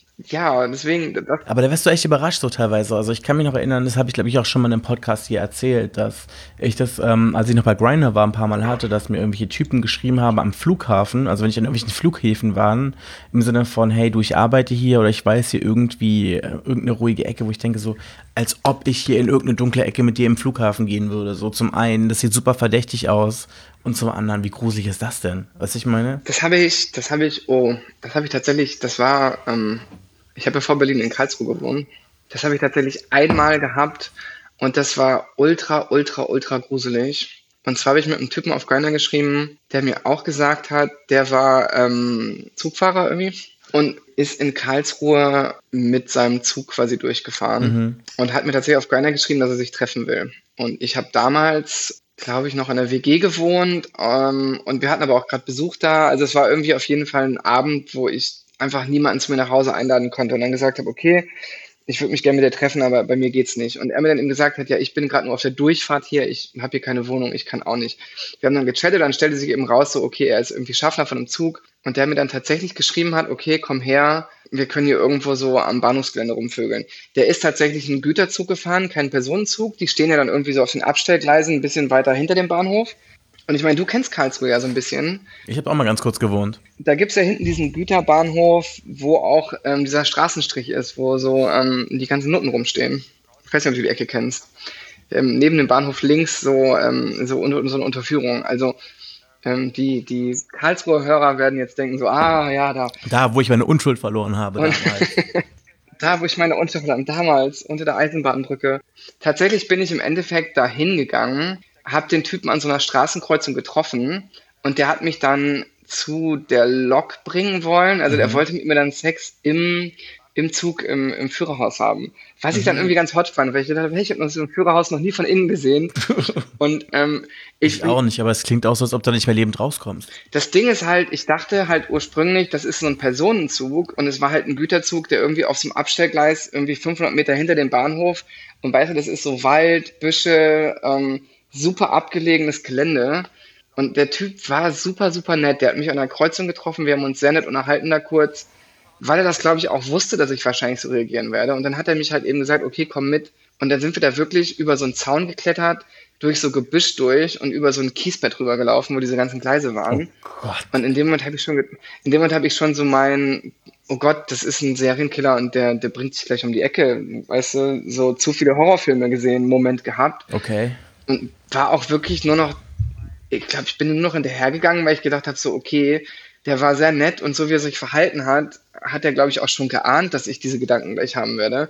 ja, deswegen, das, Aber da wirst du echt überrascht so teilweise. Also ich kann mich noch erinnern, das habe ich glaube ich auch schon mal in einem Podcast hier erzählt, dass ich das, ähm, als ich noch bei Grindr war, ein paar Mal hatte, dass mir irgendwelche Typen geschrieben haben am Flughafen, also wenn ich an irgendwelchen Flughäfen war, im Sinne von, hey, du, ich arbeite hier oder ich weiß hier irgendwie äh, irgendeine ruhige Ecke, wo ich denke so, als ob ich hier in irgendeine dunkle Ecke mit dir im Flughafen gehen würde. So zum einen, das sieht super verdächtig aus und zum anderen, wie gruselig ist das denn? Was ich meine? das habe ich, das habe ich, oh, das habe ich tatsächlich, das war, ähm, ich habe ja vor Berlin in Karlsruhe gewohnt. Das habe ich tatsächlich einmal gehabt und das war ultra, ultra, ultra gruselig. Und zwar habe ich mit einem Typen auf Grindr geschrieben, der mir auch gesagt hat, der war ähm, Zugfahrer irgendwie und ist in Karlsruhe mit seinem Zug quasi durchgefahren und hat mir tatsächlich auf Grindr geschrieben, dass er sich treffen will. Und ich habe damals, glaube ich, noch in der W G gewohnt ähm, und wir hatten aber auch gerade Besuch da. Also es war irgendwie auf jeden Fall ein Abend, wo ich einfach niemanden zu mir nach Hause einladen konnte und dann gesagt habe, okay, ich würde mich gerne mit dir treffen, aber bei mir geht's nicht. Und er mir dann eben gesagt hat, ja, ich bin gerade nur auf der Durchfahrt hier, ich habe hier keine Wohnung, ich kann auch nicht. Wir haben dann gechattet, dann stellte sich eben raus, so, okay, er ist irgendwie Schaffner von einem Zug und der mir dann tatsächlich geschrieben hat, okay, komm her, wir können hier irgendwo so am Bahnhofsgelände rumvögeln. Der ist tatsächlich einen Güterzug gefahren, keinen Personenzug, die stehen ja dann irgendwie so auf den Abstellgleisen ein bisschen weiter hinter dem Bahnhof. Und ich meine, du kennst Karlsruhe ja so ein bisschen. Ich habe auch mal ganz kurz gewohnt. Da gibt's ja hinten diesen Güterbahnhof, wo auch ähm, dieser Straßenstrich ist, wo so ähm, die ganzen Nutten rumstehen. Ich weiß nicht, ob du die Ecke kennst. Ähm, neben dem Bahnhof links so, ähm, so, unter, so eine Unterführung. Also ähm, die, die Karlsruher Hörer werden jetzt denken so, ah ja, da, Da, wo ich meine Unschuld verloren habe Und- damals. da wo ich meine Unterverdammung damals unter der Eisenbahnbrücke. Tatsächlich bin ich im Endeffekt da hingegangen, habe den Typen an so einer Straßenkreuzung getroffen und der hat mich dann zu der Lok bringen wollen. Also der wollte mit mir dann Sex im, im Zug, im, im Führerhaus haben. Was ich dann irgendwie ganz hot fand, weil ich dachte, hey, ich habe so ein Führerhaus noch nie von innen gesehen. Und ähm, ich, Ich auch nicht, aber es klingt auch so, als ob du nicht mehr lebend rauskommst. das Ding ist halt, ich dachte halt ursprünglich, das ist so ein Personenzug und es war halt ein Güterzug, der irgendwie auf so einem Abstellgleis irgendwie fünfhundert Meter hinter dem Bahnhof und weißt du, das ist so Wald, Büsche, ähm, super abgelegenes Gelände und der Typ war super, super nett. Der hat mich an einer Kreuzung getroffen, wir haben uns sehr nett unterhalten da kurz, weil er das, glaube ich, auch wusste, dass ich wahrscheinlich so reagieren werde. Und dann hat er mich halt eben gesagt, okay, komm mit. Und dann sind wir da wirklich über so einen Zaun geklettert, durch so Gebüsch durch und über so ein Kiesbett rübergelaufen, wo diese ganzen Gleise waren. Gott. Und in dem Moment habe ich schon, ge- in dem Moment habe ich schon so mein, oh Gott, das ist ein Serienkiller und der, der bringt sich gleich um die Ecke, weißt du, so zu viele Horrorfilme gesehen, Moment gehabt. Okay. Und war auch wirklich nur noch, ich glaube, ich bin nur noch hinterhergegangen, weil ich gedacht habe, so, okay, der war sehr nett und so wie er sich verhalten hat, hat er, glaube ich, auch schon geahnt, dass ich diese Gedanken gleich haben werde.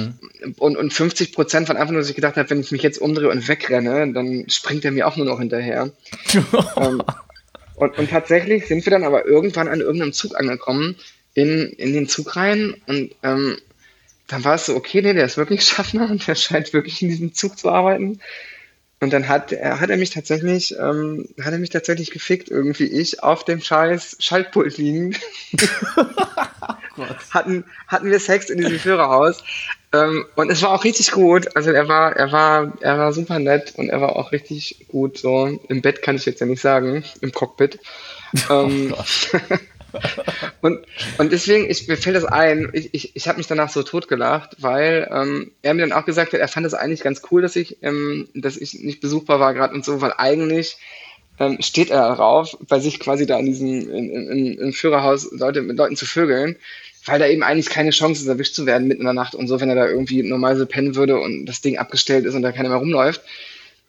Und, und fünfzig Prozent von einfach nur, dass ich gedacht habe, wenn ich mich jetzt umdrehe und wegrenne, dann springt er mir auch nur noch hinterher. ähm, und, und tatsächlich sind wir dann aber irgendwann an irgendeinem Zug angekommen, in, in den Zug rein und ähm, dann war es so, okay, nee, der ist wirklich Schaffner und der scheint wirklich in diesem Zug zu arbeiten. Und dann hat er, hat er mich tatsächlich, ähm, hat er mich tatsächlich gefickt, irgendwie ich auf dem scheiß Schaltpult liegend. hatten, hatten wir Sex in diesem Führerhaus. Ähm, und es war auch richtig gut. Also er war, er war, er war super nett und er war auch richtig gut. So im Bett kann ich jetzt ja nicht sagen, im Cockpit. Ähm, und, und deswegen, ich, mir fällt das ein, ich, ich, ich habe mich danach so totgelacht, weil ähm, er mir dann auch gesagt hat, er fand es eigentlich ganz cool, dass ich, ähm, dass ich nicht besuchbar war gerade und so, weil eigentlich ähm, steht er darauf, bei sich quasi da in diesem in, in, im Führerhaus Leute mit Leuten zu vögeln, weil da eben eigentlich keine Chance ist, erwischt zu werden mitten in der Nacht und so, wenn er da irgendwie normal so pennen würde und das Ding abgestellt ist und da keiner mehr rumläuft.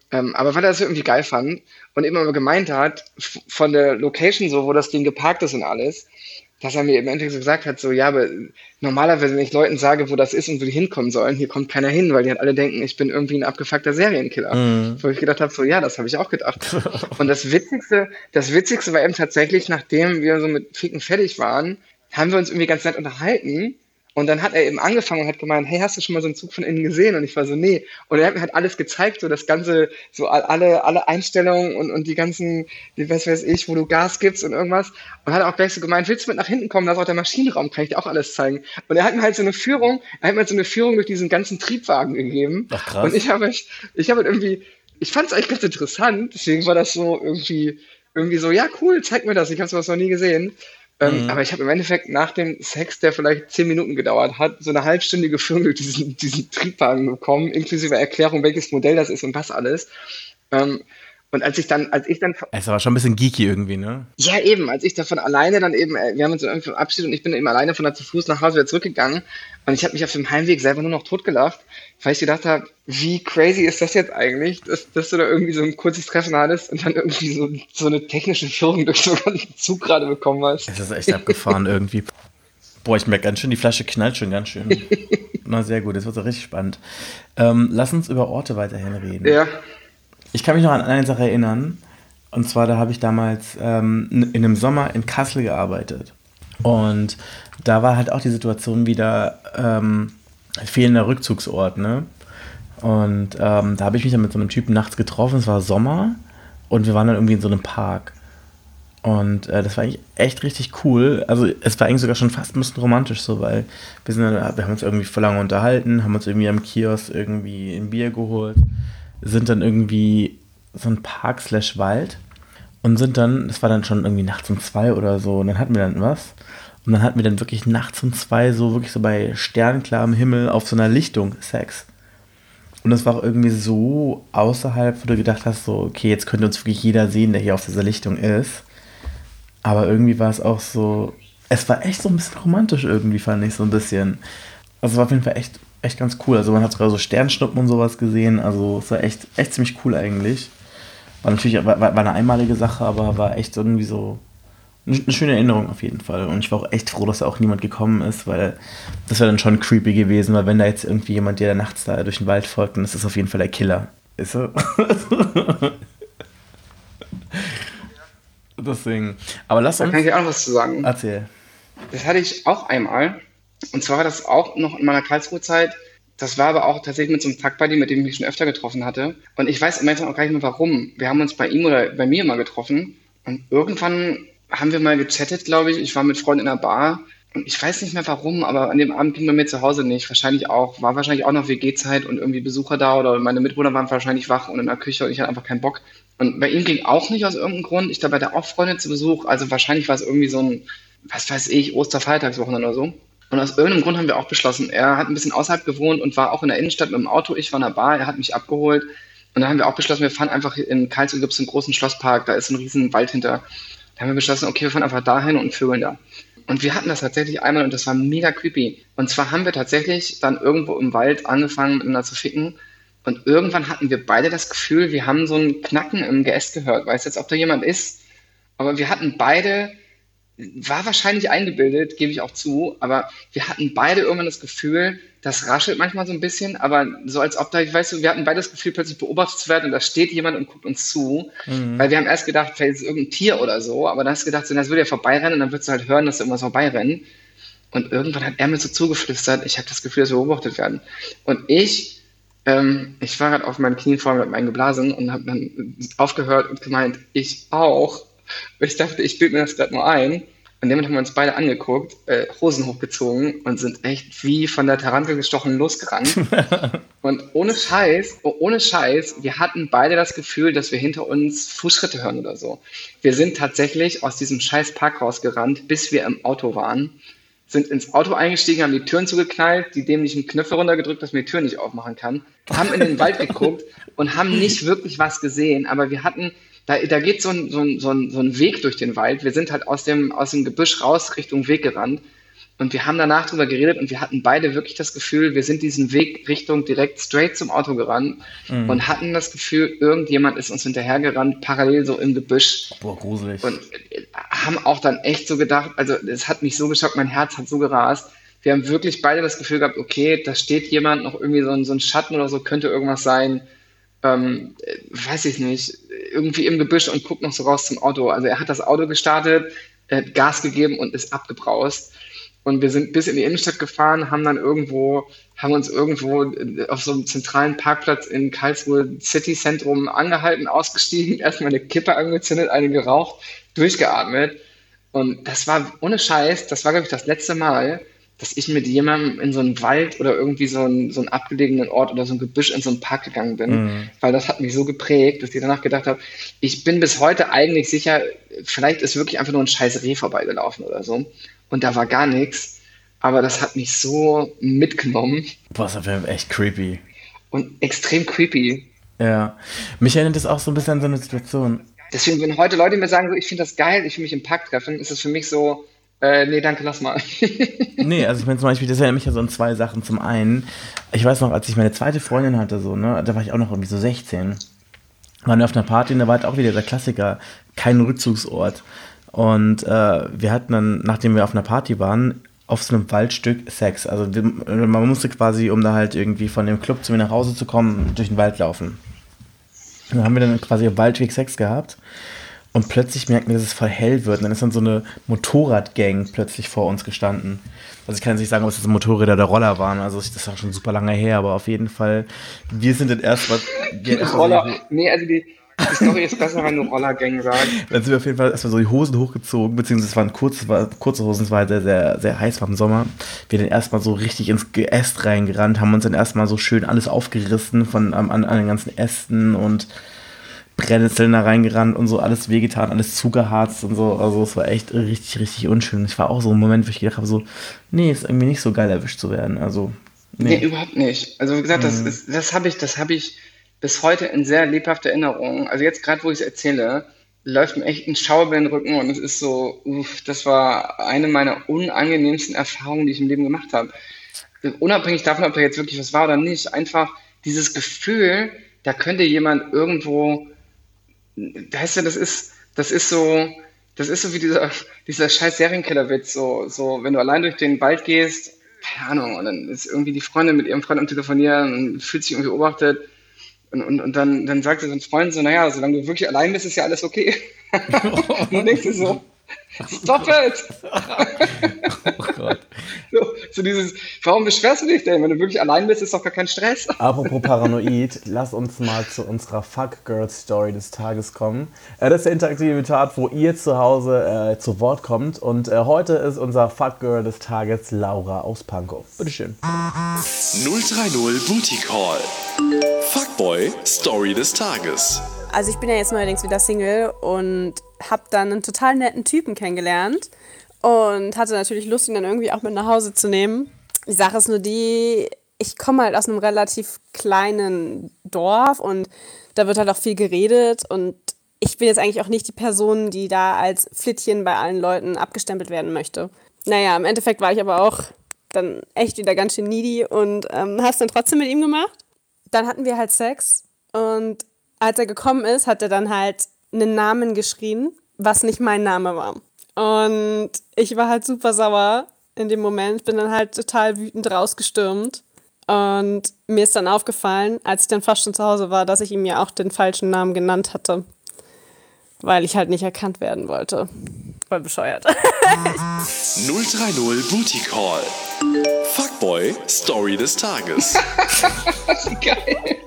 Ähm, aber weil er das irgendwie geil fand und immer gemeint hat, f- von der Location so, wo das Ding geparkt ist und alles, dass er mir im Endeffekt so gesagt hat, so, ja, aber normalerweise, wenn ich Leuten sage, wo das ist und wo die hinkommen sollen, hier kommt keiner hin, weil die halt alle denken, ich bin irgendwie ein abgefuckter Serienkiller. Mhm. Wo ich gedacht habe, so, ja, das habe ich auch gedacht. Und das Witzigste, das Witzigste war eben tatsächlich, nachdem wir so mit Ficken fertig waren, haben wir uns irgendwie ganz nett unterhalten. Und dann hat er eben angefangen und hat gemeint, hey, hast du schon mal so einen Zug von innen gesehen? Und ich war so, nee. Und er hat mir halt alles gezeigt, so das ganze, so all- alle, alle Einstellungen und, und die ganzen, die, was weiß ich, wo du Gas gibst und irgendwas. Und hat auch gleich so gemeint, willst du mit nach hinten kommen? Da ist auch der Maschinenraum, kann ich dir auch alles zeigen. Und er hat mir halt so eine Führung, er hat mir halt so eine Führung durch diesen ganzen Triebwagen gegeben. Ach, krass. Und ich habe, ich, ich habe halt irgendwie, ich fand es eigentlich ganz interessant, deswegen war das so irgendwie, irgendwie so, ja, cool, zeig mir das, ich habe sowas noch nie gesehen. Ähm, aber ich habe im Endeffekt nach dem Sex, der vielleicht zehn Minuten gedauert hat, so eine halbstündige Führung durch diesen, diesen Triebwagen bekommen, inklusive Erklärung, welches Modell das ist und was alles. Ähm, und als ich dann, als ich dann, Es war schon ein bisschen geeky irgendwie, ne? ja eben, als ich davon alleine dann eben, äh, wir haben uns dann irgendwie verabschiedet und ich bin eben alleine von da zu Fuß nach Hause wieder zurückgegangen und ich habe mich auf dem Heimweg selber nur noch totgelacht, weil ich gedacht habe, wie crazy ist das jetzt eigentlich, dass, dass du da irgendwie so ein kurzes Treffen hattest und dann irgendwie so, so eine technische Führung durch so einen ganzen Zug gerade bekommen hast. Es ist echt abgefahren irgendwie. Boah, ich merke ganz schön, die Flasche knallt schon ganz schön. Na, sehr gut, das wird so richtig spannend. Ähm, lass uns über Orte weiterhin reden. Ja. Ich kann mich noch an eine Sache erinnern. Und zwar, da habe ich damals ähm, in einem Sommer in Kassel gearbeitet. Und da war halt auch die Situation wieder ähm, fehlender Rückzugsort, ne? Und ähm, da habe ich mich dann mit so einem Typen nachts getroffen. Es war Sommer und wir waren dann irgendwie in so einem Park. Und äh, das war eigentlich echt richtig cool. Also es war eigentlich sogar schon fast ein bisschen romantisch so, weil wir, sind dann, wir haben uns irgendwie voll lange unterhalten, haben uns irgendwie am Kiosk irgendwie ein Bier geholt, sind dann irgendwie so ein Park slash Wald und sind dann, das war dann schon irgendwie nachts um zwei oder so, und dann hatten wir dann was. Und dann hatten wir dann wirklich nachts um zwei so wirklich so bei sternklarem Himmel auf so einer Lichtung Sex. Und das war auch irgendwie so außerhalb, wo du gedacht hast, so, okay, jetzt könnte uns wirklich jeder sehen, der hier auf dieser Lichtung ist. Aber irgendwie war es auch so, es war echt so ein bisschen romantisch irgendwie, fand ich so ein bisschen. Also es war auf jeden Fall echt, echt ganz cool. Also man hat sogar so Sternschnuppen und sowas gesehen. Also es war echt, echt ziemlich cool eigentlich. War natürlich war, war eine einmalige Sache, aber war echt irgendwie so eine schöne Erinnerung auf jeden Fall. Und ich war auch echt froh, dass da auch niemand gekommen ist, weil das wäre dann schon creepy gewesen, weil wenn da jetzt irgendwie jemand dir nachts da durch den Wald folgt, dann ist das auf jeden Fall der Killer. Ist so? Deswegen. Aber lass Da uns... kann ich dir auch noch was zu sagen. Erzähl. Das hatte ich auch einmal. Und zwar war das auch noch in meiner Karlsruhe-Zeit. Das war aber auch tatsächlich mit so einem Fuck-Buddy, mit dem ich mich schon öfter getroffen hatte. Und ich weiß am Anfang auch gar nicht mehr warum. Wir haben uns bei ihm oder bei mir mal getroffen. Und irgendwann haben wir mal gechattet, glaube ich. Ich war mit Freunden in einer Bar. Und ich weiß nicht mehr warum, aber an dem Abend ging bei mir zu Hause nicht. Wahrscheinlich auch, war wahrscheinlich auch noch W G-Zeit und irgendwie Besucher da oder meine Mitbewohner waren wahrscheinlich wach und in der Küche und ich hatte einfach keinen Bock. Und bei ihm ging auch nicht aus irgendeinem Grund. Ich glaube, er hatte auch Freunde zu Besuch. Also wahrscheinlich war es irgendwie so ein, was weiß ich, Osterfeiertagswochenende oder so. Und aus irgendeinem Grund haben wir auch beschlossen, er hat ein bisschen außerhalb gewohnt und war auch in der Innenstadt mit dem Auto. Ich war in der Bar, er hat mich abgeholt. Und dann haben wir auch beschlossen, wir fahren einfach in Karlsruhe, gibt es einen großen Schlosspark, da ist ein riesen Wald hinter. Da haben wir beschlossen, okay, wir fahren einfach dahin und vögeln da. Und wir hatten das tatsächlich einmal und das war mega creepy. Und zwar haben wir tatsächlich dann irgendwo im Wald angefangen, miteinander zu ficken. Und irgendwann hatten wir beide das Gefühl, wir haben so ein Knacken im Geäst gehört. Weiß jetzt, ob da jemand ist. Aber wir hatten beide, war wahrscheinlich eingebildet, gebe ich auch zu, aber wir hatten beide irgendwann das Gefühl, das raschelt manchmal so ein bisschen, aber so als ob da, ich weiß, wir hatten beide das Gefühl, plötzlich beobachtet zu werden und da steht jemand und guckt uns zu, mhm. Weil wir haben erst gedacht, vielleicht ist es irgendein Tier oder so, aber dann hast du gedacht, so, das würde ja vorbeirennen und dann würdest du halt hören, dass da irgendwas vorbeirennt. Und irgendwann hat er mir so zugeflüstert, ich habe das Gefühl, dass wir beobachtet werden. Und ich, ähm, ich war gerade auf meinen Knien vor mir mit meinem geblasen und habe dann aufgehört und gemeint, ich auch. Ich dachte, ich bilde mir das gerade nur ein. Und damit haben wir uns beide angeguckt, äh, Hosen hochgezogen und sind echt wie von der Tarantel gestochen losgerannt. Und ohne Scheiß, oh, ohne Scheiß, wir hatten beide das Gefühl, dass wir hinter uns Fußschritte hören oder so. Wir sind tatsächlich aus diesem scheiß Park rausgerannt, bis wir im Auto waren, sind ins Auto eingestiegen, haben die Türen zugeknallt, die dämlichen Knöpfe runtergedrückt, dass man die Tür nicht aufmachen kann, haben in den Wald geguckt und haben nicht wirklich was gesehen, aber wir hatten... Da, da geht so ein, so, ein, so, ein, so ein Weg durch den Wald. Wir sind halt aus dem, aus dem Gebüsch raus Richtung Weg gerannt. Und wir haben danach drüber geredet und wir hatten beide wirklich das Gefühl, wir sind diesen Weg Richtung direkt straight zum Auto gerannt mhm. und hatten das Gefühl, irgendjemand ist uns hinterhergerannt, parallel so im Gebüsch. Boah, gruselig. Und haben auch dann echt so gedacht, also es hat mich so geschockt, mein Herz hat so gerast. Wir haben wirklich beide das Gefühl gehabt, okay, da steht jemand, noch irgendwie so ein, so ein Schatten oder so, könnte irgendwas sein, ähm, weiß ich nicht, irgendwie im Gebüsch und guckt noch so raus zum Auto. Also er hat das Auto gestartet, er hat Gas gegeben und ist abgebraust. Und wir sind bis in die Innenstadt gefahren, haben dann irgendwo, haben uns irgendwo auf so einem zentralen Parkplatz in Karlsruhe City Zentrum angehalten, ausgestiegen, erstmal eine Kippe angezündet, eine geraucht, durchgeatmet. Und das war ohne Scheiß, das war, glaube ich, das letzte Mal, dass ich mit jemandem in so einen Wald oder irgendwie so einen, so einen abgelegenen Ort oder so ein Gebüsch in so einen Park gegangen bin, mhm. weil das hat mich so geprägt, dass ich danach gedacht habe, ich bin bis heute eigentlich sicher, vielleicht ist wirklich einfach nur ein scheiß Reh vorbeigelaufen oder so. Und da war gar nichts, aber das hat mich so mitgenommen. Boah, das war echt creepy. Und extrem creepy. Ja, mich erinnert das auch so ein bisschen an so eine Situation. Deswegen, wenn heute Leute mir sagen, so, ich finde das geil, ich will mich im Park treffen, ist es für mich so, äh, nee, danke, lass mal. Nee, also ich meine zum Beispiel, das erinnert mich ja so an zwei Sachen. Zum einen, ich weiß noch, als ich meine zweite Freundin hatte, so, ne, da war ich auch noch irgendwie so sechzehn. Waren wir auf einer Party und da war halt auch wieder der Klassiker, kein Rückzugsort. Und äh, wir hatten dann, nachdem wir auf einer Party waren, auf so einem Waldstück Sex. Also wir, man musste quasi, um da halt irgendwie von dem Club zu mir nach Hause zu kommen, durch den Wald laufen. Und dann haben wir dann quasi auf Waldweg Sex gehabt. Und plötzlich merken wir, dass es voll hell wird. Und dann ist dann so eine Motorradgang plötzlich vor uns gestanden. Also ich kann jetzt nicht sagen, ob es jetzt Motorräder oder Roller waren. Also das ist auch schon super lange her. Aber auf jeden Fall, wir sind dann erstmal... Roller, nee, also die... Die Story ist besser, wenn du Rollergang sagst. Dann sind wir auf jeden Fall erstmal so die Hosen hochgezogen, beziehungsweise es waren kurze, war, kurze Hosen, es war halt sehr, sehr, sehr heiß war im Sommer. Wir dann erstmal so richtig ins Geäst reingerannt, haben uns dann erstmal so schön alles aufgerissen von an, an den ganzen Ästen und Brennnesseln da reingerannt und so alles wehgetan, alles zugeharzt und so. Also es war echt richtig, richtig unschön. Ich war auch so ein Moment, wo ich gedacht habe, so, nee, ist irgendwie nicht so geil erwischt zu werden. Also, nee. Nee, überhaupt nicht. Also wie gesagt, das, Mhm. ist, das habe ich, das habe ich bis heute in sehr lebhafter Erinnerung. Also jetzt gerade, wo ich es erzähle, läuft mir echt ein Schauer über den Rücken und es ist so, uff, das war eine meiner unangenehmsten Erfahrungen, die ich im Leben gemacht habe. Unabhängig davon, ob da jetzt wirklich was war oder nicht, einfach dieses Gefühl, da könnte jemand irgendwo, weißt du, das ist, das ist so, das ist so wie dieser, dieser scheiß Serienkiller-Witz, so, so, wenn du allein durch den Wald gehst, keine Ahnung, und dann ist irgendwie die Freundin mit ihrem Freund am Telefonieren und fühlt sich irgendwie beobachtet. Und, und, und dann, dann sagt er so ein Freund so, naja, solange du wirklich allein bist, ist ja alles okay. Und dann denkst du so, stop it! Oh Gott. So, so dieses, warum beschwerst du dich denn? Wenn du wirklich allein bist, ist doch gar kein Stress. Apropos paranoid, lass uns mal zu unserer Fuck-Girl-Story des Tages kommen. Äh, das ist der interaktive Tat, wo ihr zu Hause äh, zu Wort kommt. Und äh, heute ist unser Fuck-Girl des Tages Laura aus Pankow. Bitteschön. null drei null Booty Call. Fuckboy Story des Tages. Also ich bin ja jetzt neuerdings wieder Single und habe dann einen total netten Typen kennengelernt und hatte natürlich Lust, ihn dann irgendwie auch mit nach Hause zu nehmen. Die Sache ist nur die, ich komme halt aus einem relativ kleinen Dorf und da wird halt auch viel geredet und ich bin jetzt eigentlich auch nicht die Person, die da als Flittchen bei allen Leuten abgestempelt werden möchte. Naja, im Endeffekt war ich aber auch dann echt wieder ganz schön needy und ähm, habe es dann trotzdem mit ihm gemacht. Dann hatten wir halt Sex und als er gekommen ist, hat er dann halt einen Namen geschrien, was nicht mein Name war. Und ich war halt super sauer in dem Moment, bin dann halt total wütend rausgestürmt. Und mir ist dann aufgefallen, als ich dann fast schon zu Hause war, dass ich ihm ja auch den falschen Namen genannt hatte. Weil ich halt nicht erkannt werden wollte. Voll bescheuert. null drei null Booty Call. Fuckboy Story des Tages. Geil.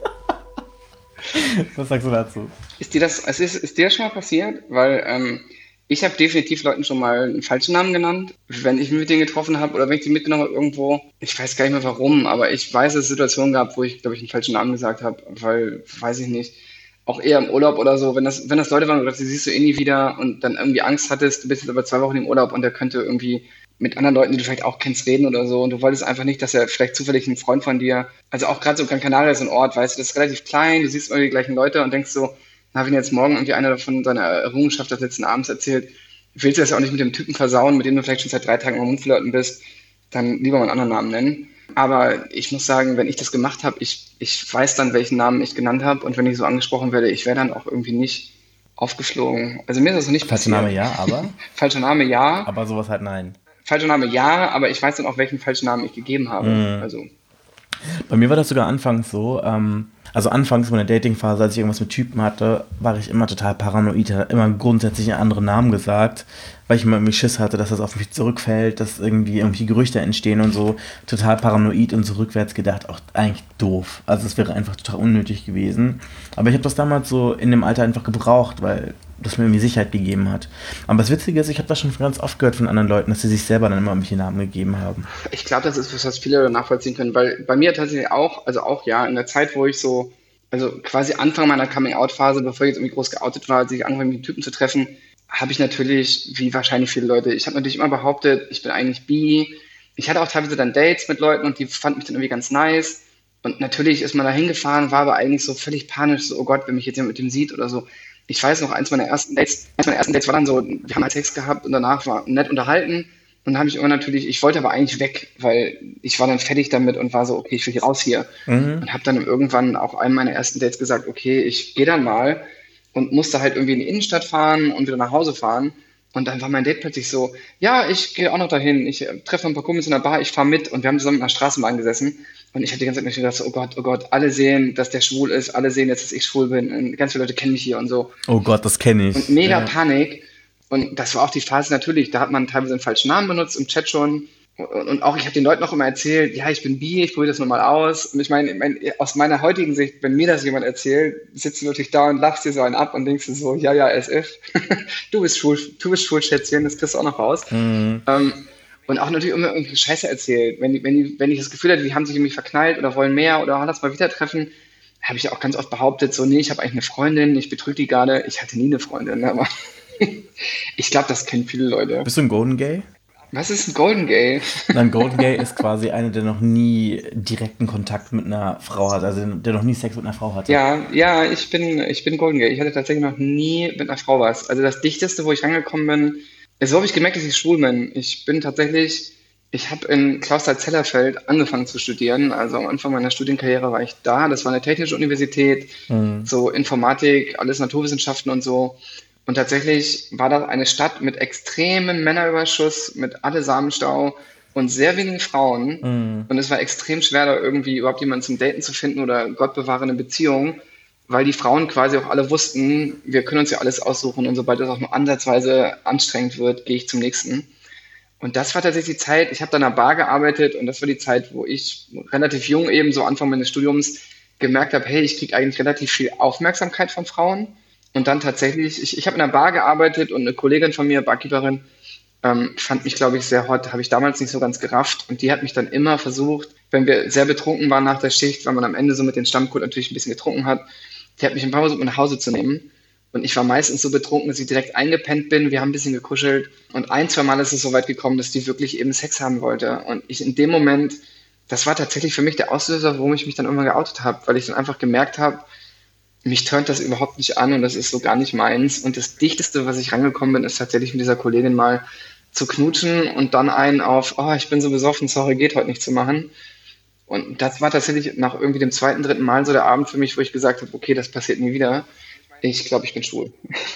Was sagst du dazu? Ist dir das, ist, ist dir das schon mal passiert? Weil ähm, ich habe definitiv Leuten schon mal einen falschen Namen genannt, wenn ich mich mit denen getroffen habe oder wenn ich die mitgenommen habe irgendwo. Ich weiß gar nicht mehr warum, aber ich weiß, dass es Situationen gab, wo ich, glaube ich, einen falschen Namen gesagt habe, weil, weiß ich nicht, auch eher im Urlaub oder so, wenn das, wenn das Leute waren, die siehst du eh nie wieder und dann irgendwie Angst hattest, du bist jetzt aber zwei Wochen im Urlaub und der könnte irgendwie mit anderen Leuten, die du vielleicht auch kennst, reden oder so und du wolltest einfach nicht, dass er vielleicht zufällig ein Freund von dir, also auch gerade so Gran Canaria ist ein Ort, weißt du, das ist relativ klein, du siehst immer die gleichen Leute und denkst so, na, wenn jetzt morgen irgendwie einer davon seiner Errungenschaft des letzten Abends erzählt, willst du das ja auch nicht mit dem Typen versauen, mit dem du vielleicht schon seit drei Tagen am Mundflirten bist dann lieber mal einen anderen Namen nennen. Aber ich muss sagen, wenn ich das gemacht habe, ich, ich weiß dann, welchen Namen ich genannt habe. Und wenn ich so angesprochen werde, ich wäre dann auch irgendwie nicht aufgeflogen. Also mir ist das noch nicht Falscher passiert. Name ja, aber? Falscher Name ja. Aber sowas halt nein. Falscher Name ja, aber ich weiß dann auch, welchen falschen Namen ich gegeben habe. Mhm. Also Bei mir war das sogar anfangs so, ähm, also anfangs meiner Datingphase, als ich irgendwas mit Typen hatte, war ich immer total paranoid, hatte immer grundsätzlich einen anderen Namen gesagt, weil ich immer irgendwie Schiss hatte, dass das auf mich zurückfällt, dass irgendwie irgendwie Gerüchte entstehen und so, total paranoid und so rückwärts gedacht, auch eigentlich doof. Also es wäre einfach total unnötig gewesen. Aber ich habe das damals so in dem Alter einfach gebraucht, weil das mir irgendwie Sicherheit gegeben hat. Aber das Witzige ist, ich habe das schon ganz oft gehört von anderen Leuten, dass sie sich selber dann immer irgendwelche Namen gegeben haben. ich glaube, das ist was, was viele nachvollziehen können, weil bei mir tatsächlich auch, also auch ja, in der Zeit, wo ich so, also quasi Anfang meiner Coming-out-Phase, bevor ich jetzt irgendwie groß geoutet war, als ich angefangen mit Typen zu treffen, habe ich natürlich, wie wahrscheinlich viele Leute, ich habe natürlich immer behauptet, ich bin eigentlich bi. Ich hatte auch teilweise dann Dates mit Leuten und die fanden mich dann irgendwie ganz nice. Und natürlich ist man da hingefahren, war aber eigentlich so völlig panisch, so, oh Gott, wenn mich jetzt jemand mit dem sieht oder so. Ich weiß noch, eins meiner ersten Dates, eins meiner ersten Dates war dann so, wir haben halt Sex gehabt und danach war nett unterhalten. Und dann habe ich immer natürlich, ich wollte aber eigentlich weg, weil ich war dann fertig damit und war so, okay, ich will hier raus hier. Mhm. Und habe dann irgendwann auch einem meiner ersten Dates gesagt, okay, ich gehe dann mal und musste halt irgendwie in die Innenstadt fahren und wieder nach Hause fahren. Und dann war mein Date plötzlich so, ja, ich gehe auch noch dahin, ich äh, treffe ein paar Kumpels in der Bar, ich fahre mit und wir haben zusammen in der Straßenbahn gesessen. Und ich habe die ganze Zeit gedacht, so, oh Gott, oh Gott, alle sehen, dass der schwul ist, alle sehen jetzt, dass ich schwul bin. Und ganz viele Leute kennen mich hier und so. Oh Gott, das kenne ich. Und mega ja. Panik. Und das war auch die Phase natürlich, da hat man teilweise einen falschen Namen benutzt im Chat schon. Und, und auch ich habe den Leuten noch immer erzählt, ja, ich bin bi, ich probiere das nochmal aus. Und ich meine, mein, aus meiner heutigen Sicht, wenn mir das jemand erzählt, sitzt du natürlich da und lachst dir so einen ab und denkst dir so, ja, ja, as if. du bist schwul, du bist schwul, Schätzchen, das kriegst du auch noch raus. Mhm. Ähm, und auch natürlich immer irgendwie Scheiße erzählt. Wenn, wenn, die, wenn ich das Gefühl hatte, die haben sich irgendwie verknallt oder wollen mehr oder lass mal wieder treffen, habe ich auch ganz oft behauptet, so, nee, ich habe eigentlich eine Freundin, ich betrüge die gerade. Ich hatte nie eine Freundin, aber ich glaube, das kennen viele Leute. Bist du ein Golden Gay? Was ist ein Golden Gay? Ein Golden Gay ist quasi einer, der noch nie direkten Kontakt mit einer Frau hat, also der noch nie Sex mit einer Frau hatte. Ja, ja, ich bin, ich bin Golden Gay. Ich hatte tatsächlich noch nie mit einer Frau was. Also das Dichteste, wo ich rangekommen bin, so habe ich gemerkt, dass ich schwul bin. Ich bin tatsächlich, ich habe in Clausthal-Zellerfeld angefangen zu studieren. Also am Anfang meiner Studienkarriere war ich da. Das war eine technische Universität, mhm. so Informatik, alles Naturwissenschaften und so. Und tatsächlich war das eine Stadt mit extremem Männerüberschuss, mit Samenstau und sehr wenigen Frauen. Mhm. Und es war extrem schwer, da irgendwie überhaupt jemanden zum Daten zu finden oder Gott bewahre eine Beziehung, weil die Frauen quasi auch alle wussten, wir können uns ja alles aussuchen und sobald das auch nur ansatzweise anstrengend wird, gehe ich zum nächsten. Und das war tatsächlich die Zeit, ich habe da in einer Bar gearbeitet und das war die Zeit, wo ich relativ jung eben, so Anfang meines Studiums, gemerkt habe, hey, ich kriege eigentlich relativ viel Aufmerksamkeit von Frauen. Und dann tatsächlich, ich, ich habe in einer Bar gearbeitet und eine Kollegin von mir, Barkeeperin, ähm, fand mich, glaube ich, sehr hot, habe ich damals nicht so ganz gerafft. Und die hat mich dann immer versucht, wenn wir sehr betrunken waren nach der Schicht, weil man am Ende so mit den Stammkunden natürlich ein bisschen getrunken hat, die hat mich ein paar Mal versucht, mit nach Hause zu nehmen. Und ich war meistens so betrunken, dass ich direkt eingepennt bin. Wir haben ein bisschen gekuschelt. Und ein, zwei Mal ist es so weit gekommen, dass die wirklich eben Sex haben wollte. Und ich in dem Moment, das war tatsächlich für mich der Auslöser, warum ich mich dann irgendwann geoutet habe, weil ich dann einfach gemerkt habe, mich turnt das überhaupt nicht an und das ist so gar nicht meins. Und das Dichteste, was ich rangekommen bin, ist tatsächlich mit dieser Kollegin mal zu knutschen und dann einen auf, oh, ich bin so besoffen, sorry, geht heute nicht zu machen. Und das war tatsächlich nach irgendwie dem zweiten, dritten Mal so der Abend für mich, wo ich gesagt habe, okay, das passiert nie wieder. Ich glaube, ich bin schwul.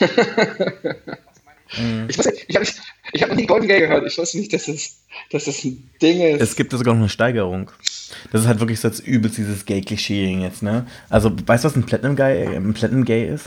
mhm. Ich, ich habe ich hab noch nie Golden Gay gehört. Ich wusste nicht, dass das, dass das ein Ding ist. Es gibt sogar noch eine Steigerung. Das ist halt wirklich so jetzt übelst dieses Gay-Klischee jetzt, ne? Also, weißt du, was ein Platinum Gay, ein Platinum Gay ist?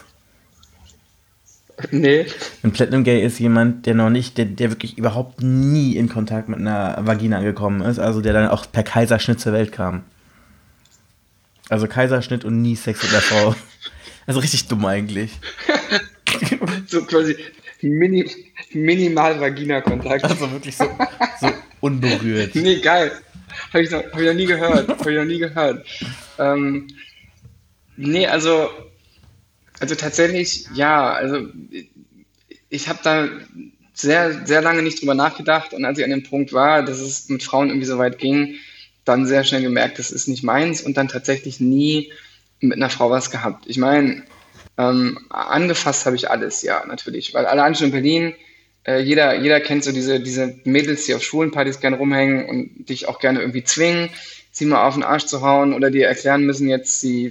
Nee. Ein Platinum Gay ist jemand, der noch nicht, der, der wirklich überhaupt nie in Kontakt mit einer Vagina gekommen ist, also der dann auch per Kaiserschnitt zur Welt kam. Also Kaiserschnitt und nie Sex mit einer Frau. Also richtig dumm eigentlich. So quasi mini, minimal Vagina-Kontakt. Also wirklich so, so unberührt. Nee, geil. Habe ich, noch, hab ich noch nie gehört. Habe ich noch nie gehört. Ähm, nee, also, also tatsächlich, ja, also ich habe da sehr, sehr lange nicht drüber nachgedacht und als ich an dem Punkt war, dass es mit Frauen irgendwie so weit ging, dann sehr schnell gemerkt, das ist nicht meins und dann tatsächlich nie mit einer Frau was gehabt. Ich meine, ähm, angefasst habe ich alles, ja, natürlich, weil allein schon in Berlin Äh, jeder, jeder kennt so diese, diese Mädels, die auf Schwulenpartys gerne rumhängen und dich auch gerne irgendwie zwingen, sie mal auf den Arsch zu hauen oder dir erklären müssen jetzt, sie,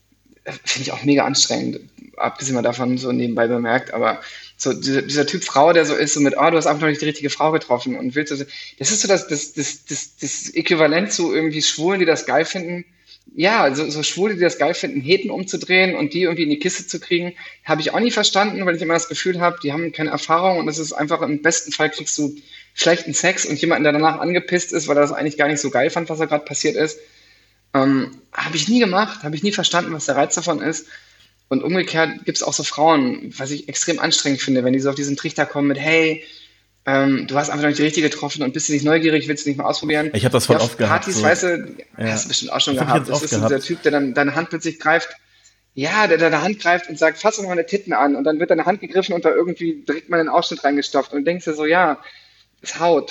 finde ich auch mega anstrengend, abgesehen mal davon so nebenbei bemerkt, aber so dieser, dieser Typ Frau, der so ist, so mit, oh, du hast einfach noch nicht die richtige Frau getroffen und willst du, das ist so das, das, das, das, das Äquivalent zu irgendwie Schwulen, die das geil finden. Ja, so, so Schwule, die das geil finden, Heten umzudrehen und die irgendwie in die Kiste zu kriegen, habe ich auch nie verstanden, weil ich immer das Gefühl habe, die haben keine Erfahrung und es ist einfach, im besten Fall kriegst du schlechten Sex und jemanden, der danach angepisst ist, weil er das eigentlich gar nicht so geil fand, was da gerade passiert ist. Ähm, habe ich nie gemacht, habe ich nie verstanden, was der Reiz davon ist. Und umgekehrt gibt es auch so Frauen, was ich extrem anstrengend finde, wenn die so auf diesen Trichter kommen mit, hey, ähm, du hast einfach noch nicht die richtige getroffen und bist du nicht neugierig, willst du nicht mal ausprobieren? Ich habe das voll ja, oft gehabt. Partys, So. weißt du, Ja. hast du bestimmt auch schon Das hab ich gehabt. jetzt Das oft ist so dieser gehabt. Typ, der dann deine Hand plötzlich greift. Ja, der deine Hand greift und sagt, fass doch mal meine Titten an. Und dann wird deine Hand gegriffen und da irgendwie direkt mal in den Ausschnitt reingestopft. Und du denkst dir so, ja, ist Haut.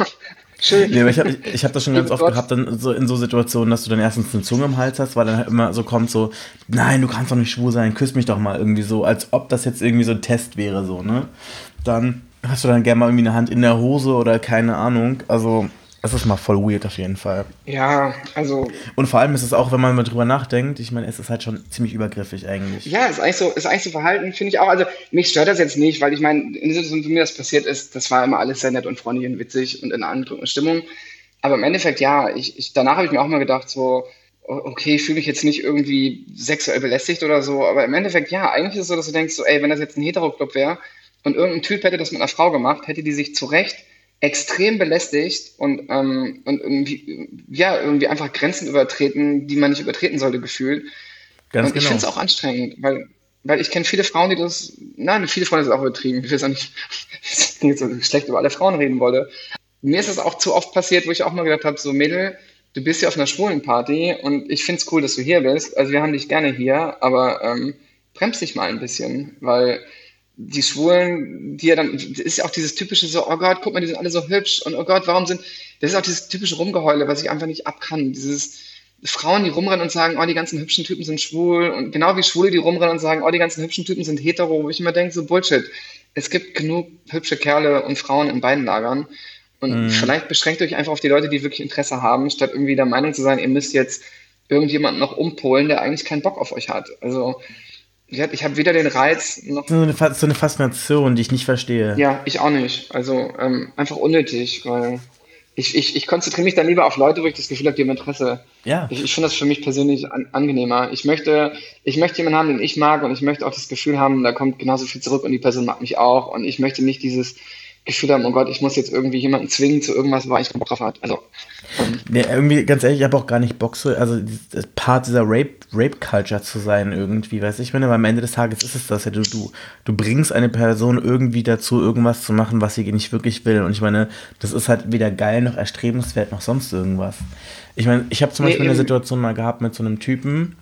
Schön. Nee, aber ich habe ich, ich hab das schon ganz Liebe oft Gott. gehabt, dann so in so Situationen, dass du dann erstens eine Zunge im Hals hast, weil dann halt immer so kommt so, nein, du kannst doch nicht schwul sein, küss mich doch mal irgendwie so, als ob das jetzt irgendwie so ein Test wäre, so, ne? Dann hast du dann gerne mal irgendwie eine Hand in der Hose oder keine Ahnung, also das ist mal voll weird auf jeden Fall. Ja, also, Und vor allem ist es auch, wenn man mal drüber nachdenkt, ich meine, es ist halt schon ziemlich übergriffig eigentlich. ja, ist eigentlich so, ist eigentlich so Verhalten, finde ich auch. Also, mich stört das jetzt nicht, weil ich meine, in der Situation, wie mir das passiert ist, das war immer alles sehr nett und freundlich und witzig und in einer anderen Stimmung. Aber im Endeffekt, ja, ich, ich, danach habe ich mir auch mal gedacht, so, o- okay, ich fühle mich jetzt nicht irgendwie sexuell belästigt oder so, aber im Endeffekt, ja, eigentlich ist es so, dass du denkst, so, ey, wenn das jetzt ein Hetero-Club wäre und irgendein Typ hätte das mit einer Frau gemacht, hätte die sich zu Recht extrem belästigt und, ähm, und irgendwie, ja, irgendwie einfach Grenzen übertreten, die man nicht übertreten sollte, gefühlt. Ganz Und ich genau. finde es auch anstrengend, weil, weil ich kenne viele Frauen, die das, nein, viele Frauen, das ist auch übertrieben, ich will jetzt auch nicht, ich jetzt so schlecht über alle Frauen reden wollte. Mir ist das auch zu oft passiert, wo ich auch mal gedacht habe, so Mädel, du bist hier auf einer schwulen Party und ich finde es cool, dass du hier bist, also wir haben dich gerne hier, aber ähm, bremst dich mal ein bisschen, weil die Schwulen, die ja dann, das ist ja auch dieses typische so, oh Gott, guck mal, die sind alle so hübsch und oh Gott, warum sind, das ist auch dieses typische Rumgeheule, was ich einfach nicht abkann, dieses Frauen, die rumrennen und sagen, oh, die ganzen hübschen Typen sind schwul und genau wie Schwule, die rumrennen und sagen, oh, die ganzen hübschen Typen sind hetero, wo ich immer denke, so Bullshit. Es gibt genug hübsche Kerle und Frauen in beiden Lagern und vielleicht beschränkt euch einfach auf die Leute, die wirklich Interesse haben, statt irgendwie der Meinung zu sein, ihr müsst jetzt irgendjemanden noch umpolen, der eigentlich keinen Bock auf euch hat. Also, ich hab, ich habe weder den Reiz noch, So eine, Fa- so eine Faszination, die ich nicht verstehe. ja, ich auch nicht. Also, ähm, einfach unnötig, weil ich, ich, ich konzentriere mich dann lieber auf Leute, wo ich das Gefühl habe, die haben Interesse. Ja. Ich, ich finde das für mich persönlich an, angenehmer. Ich möchte, ich möchte jemanden haben, den ich mag und ich möchte auch das Gefühl haben, da kommt genauso viel zurück und die Person mag mich auch und ich möchte nicht dieses Gefühl haben, oh Gott, ich muss jetzt irgendwie jemanden zwingen zu irgendwas, wo ich keinen Bock drauf hat. Also, ähm, Nee, irgendwie, ganz ehrlich, ich habe auch gar nicht Bock, so, also das Part dieser Rape, Rape-Culture zu sein irgendwie, weißt du, ich meine, aber am Ende des Tages ist es das ja, du, du, du bringst eine Person irgendwie dazu, irgendwas zu machen, was sie nicht wirklich will und ich meine, das ist halt weder geil noch erstrebenswert noch sonst irgendwas. Ich meine, ich habe zum Nee, Beispiel eine eben. Situation mal gehabt mit so einem Typen,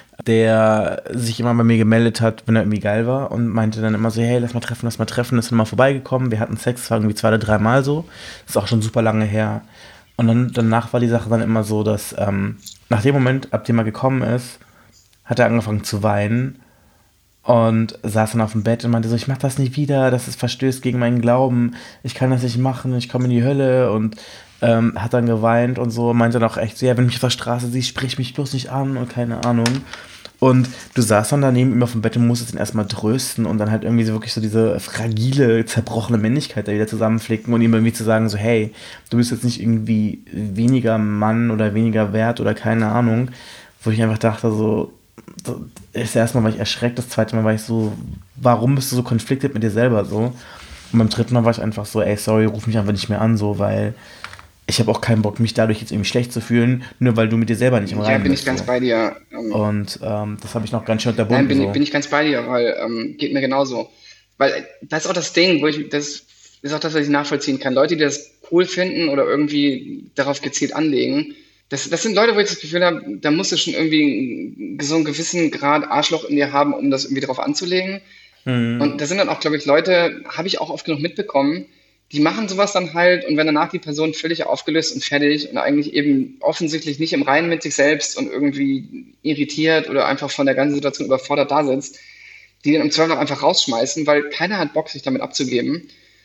der sich immer bei mir gemeldet hat, wenn er irgendwie geil war und meinte dann immer so, hey, lass mal treffen, lass mal treffen, ist dann mal vorbeigekommen, wir hatten Sex, das war irgendwie zwei oder dreimal so, ist auch schon super lange her. Und dann danach war die Sache dann immer so, dass ähm, nach dem Moment, ab dem er gekommen ist, hat er angefangen zu weinen und saß dann auf dem Bett und meinte so, ich mach das nicht wieder, das ist verstößt gegen meinen Glauben, ich kann das nicht machen, ich komme in die Hölle und ähm, hat dann geweint und so, meinte dann auch echt so, ja, wenn du mich auf der Straße siehst, sprich mich bloß nicht an und keine Ahnung. Und du saßt dann daneben ihm auf dem Bett und musstest ihn erstmal trösten und dann halt irgendwie so wirklich so diese fragile, zerbrochene Männlichkeit da wieder zusammenflicken und ihm irgendwie zu sagen so, hey, du bist jetzt nicht irgendwie weniger Mann oder weniger wert oder keine Ahnung, wo ich einfach dachte so, das erste Mal war ich erschreckt, das zweite Mal war ich so, warum bist du so konfliktiert mit dir selber so? Und beim dritten Mal war ich einfach so, ey, sorry, ruf mich einfach nicht mehr an so, weil ich habe auch keinen Bock, mich dadurch jetzt irgendwie schlecht zu fühlen, nur weil du mit dir selber nicht im ja, Reinen bin bist. ich ganz so. bei dir. Ähm, Und ähm, das habe ich noch ganz schön Nein, unterbunden. bin, so. ich- bin ich ganz bei dir, weil ähm, geht mir genauso. Weil äh, das ist auch das Ding, wo ich, das ist auch das, was ich nachvollziehen kann. Leute, die das cool finden oder irgendwie darauf gezielt anlegen, das, das sind Leute, wo ich das Gefühl habe, da musst du schon irgendwie so einen gewissen Grad Arschloch in dir haben, um das irgendwie darauf anzulegen. Und da sind dann auch, glaube ich, Leute, habe ich auch oft genug mitbekommen, die machen sowas dann halt und wenn danach die Person völlig aufgelöst und fertig und eigentlich eben offensichtlich nicht im Reinen mit sich selbst und irgendwie irritiert oder einfach von der ganzen Situation überfordert da sitzt, die dann im Zweifel auch einfach rausschmeißen, weil keiner hat Bock, sich damit abzugeben.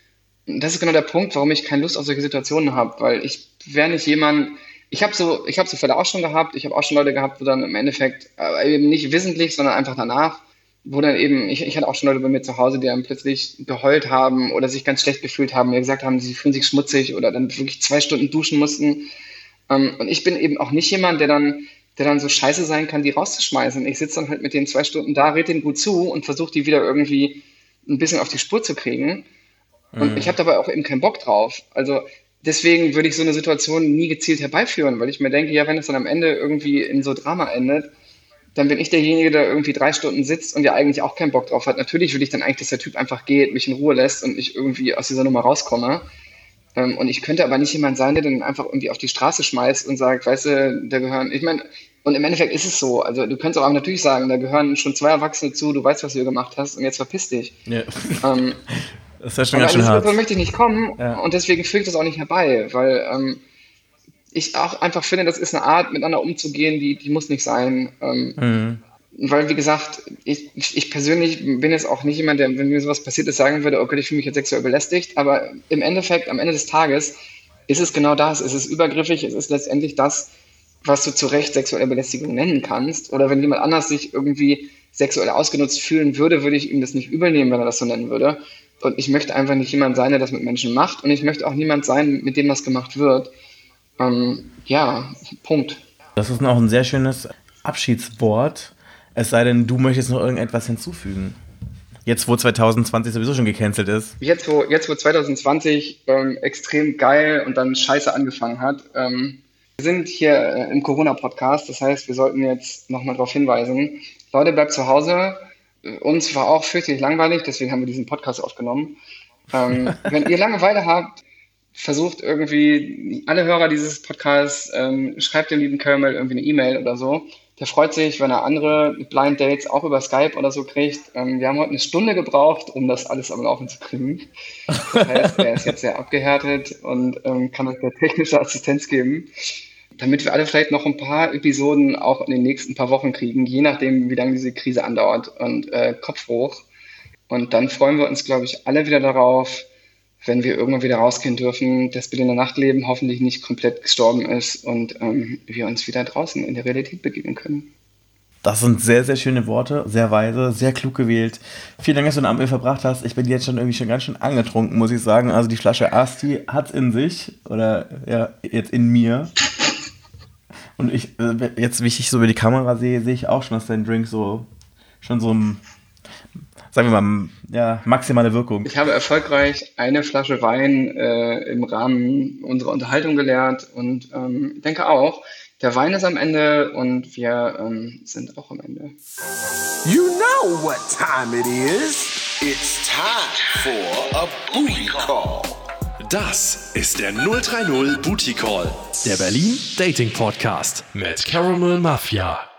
das ist genau der Punkt, warum ich keine Lust auf solche Situationen habe, weil ich wäre nicht jemand, ich habe so, ich habe so Fälle auch schon gehabt, ich habe auch schon Leute gehabt, wo dann im Endeffekt, äh, eben nicht wissentlich, sondern einfach danach, wo dann eben, ich, ich hatte auch schon Leute bei mir zu Hause, die dann plötzlich geheult haben oder sich ganz schlecht gefühlt haben, mir gesagt haben, sie fühlen sich schmutzig oder dann wirklich zwei Stunden duschen mussten. Ähm, und ich bin eben auch nicht jemand, der dann, der dann so scheiße sein kann, die rauszuschmeißen. Ich sitze dann halt mit den zwei Stunden da, rede denen gut zu und versuche die wieder irgendwie ein bisschen auf die Spur zu kriegen. Und mhm. ich habe dabei auch eben keinen Bock drauf. Also deswegen würde ich so eine Situation nie gezielt herbeiführen, weil ich mir denke, ja, wenn es dann am Ende irgendwie in so Drama endet, dann bin ich derjenige, der irgendwie drei Stunden sitzt und ja eigentlich auch keinen Bock drauf hat. Natürlich will ich dann eigentlich, dass der Typ einfach geht, mich in Ruhe lässt und ich irgendwie aus dieser Nummer rauskomme. Ähm, und ich könnte aber nicht jemand sein, der dann einfach irgendwie auf die Straße schmeißt und sagt, weißt du, da gehören, ich meine, und im Endeffekt ist es so. Also du könntest auch natürlich sagen, da gehören schon zwei Erwachsene zu, du weißt, was du gemacht hast und jetzt verpiss dich. Ja. Ähm, das ist ja schon aber ganz schön an diese hart. Situation möchte ich nicht kommen Ja. und deswegen führe ich das auch nicht herbei, weil ähm, ich auch einfach finde, das ist eine Art, miteinander umzugehen, die, die muss nicht sein. Ähm, Mhm. Weil, wie gesagt, ich, ich persönlich bin jetzt auch nicht jemand, der, wenn mir sowas passiert ist, sagen würde, okay, ich fühle mich jetzt sexuell belästigt, aber im Endeffekt, am Ende des Tages ist es genau das, es ist übergriffig, es ist letztendlich das, was du zu Recht sexuelle Belästigung nennen kannst. Oder wenn jemand anders sich irgendwie sexuell ausgenutzt fühlen würde, würde ich ihm das nicht übel nehmen, wenn er das so nennen würde. Und ich möchte einfach nicht jemand sein, der das mit Menschen macht. Und ich möchte auch niemand sein, mit dem das gemacht wird. Ähm, ja, Punkt. Das ist auch ein sehr schönes Abschiedswort. Es sei denn, du möchtest noch irgendetwas hinzufügen. Jetzt, wo zwanzig zwanzig sowieso schon gecancelt ist. Jetzt, wo, jetzt, wo zwanzig zwanzig ähm, extrem geil und dann scheiße angefangen hat. Ähm, wir sind hier äh, im Corona-Podcast, das heißt, wir sollten jetzt nochmal darauf hinweisen. Leute, bleibt zu Hause. Uns war auch fürchterlich langweilig, deswegen haben wir diesen Podcast aufgenommen. Ähm, wenn ihr Langeweile habt, versucht irgendwie, alle Hörer dieses Podcasts, ähm, schreibt dem lieben Caramel irgendwie eine E-Mail oder so. Der freut sich, wenn er andere Blind Dates auch über Skype oder so kriegt. Ähm, wir haben heute eine Stunde gebraucht, um das alles am Laufen zu kriegen. Das heißt, er ist jetzt sehr abgehärtet und ähm, kann uns der technische Assistenz geben, damit wir alle vielleicht noch ein paar Episoden auch in den nächsten paar Wochen kriegen, je nachdem, wie lange diese Krise andauert. Und äh, Kopf hoch. Und dann freuen wir uns, glaube ich, alle wieder darauf, wenn wir irgendwann wieder rausgehen dürfen, dass Berliner Nachtleben hoffentlich nicht komplett gestorben ist und ähm, wir uns wieder draußen in der Realität begegnen können. Das sind sehr, sehr schöne Worte, sehr weise, sehr klug gewählt. Vielen Dank, dass du den Abend verbracht hast. Ich bin jetzt schon irgendwie schon ganz schön angetrunken, muss ich sagen. Also die Flasche Asti hat's in sich oder ja, jetzt in mir. Und ich, jetzt, wie ich dich so über die Kamera sehe, sehe ich auch schon, dass dein Drink so schon so ein, sagen wir mal, ja, maximale Wirkung. Ich habe erfolgreich eine Flasche Wein äh, im Rahmen unserer Unterhaltung geleert und ähm, denke auch, der Wein ist am Ende und wir ähm, sind auch am Ende. You know what time it is. It's time for a booty call. Das ist der null drei null Booty Call, der Berlin Dating Podcast mit Caramel Mafia.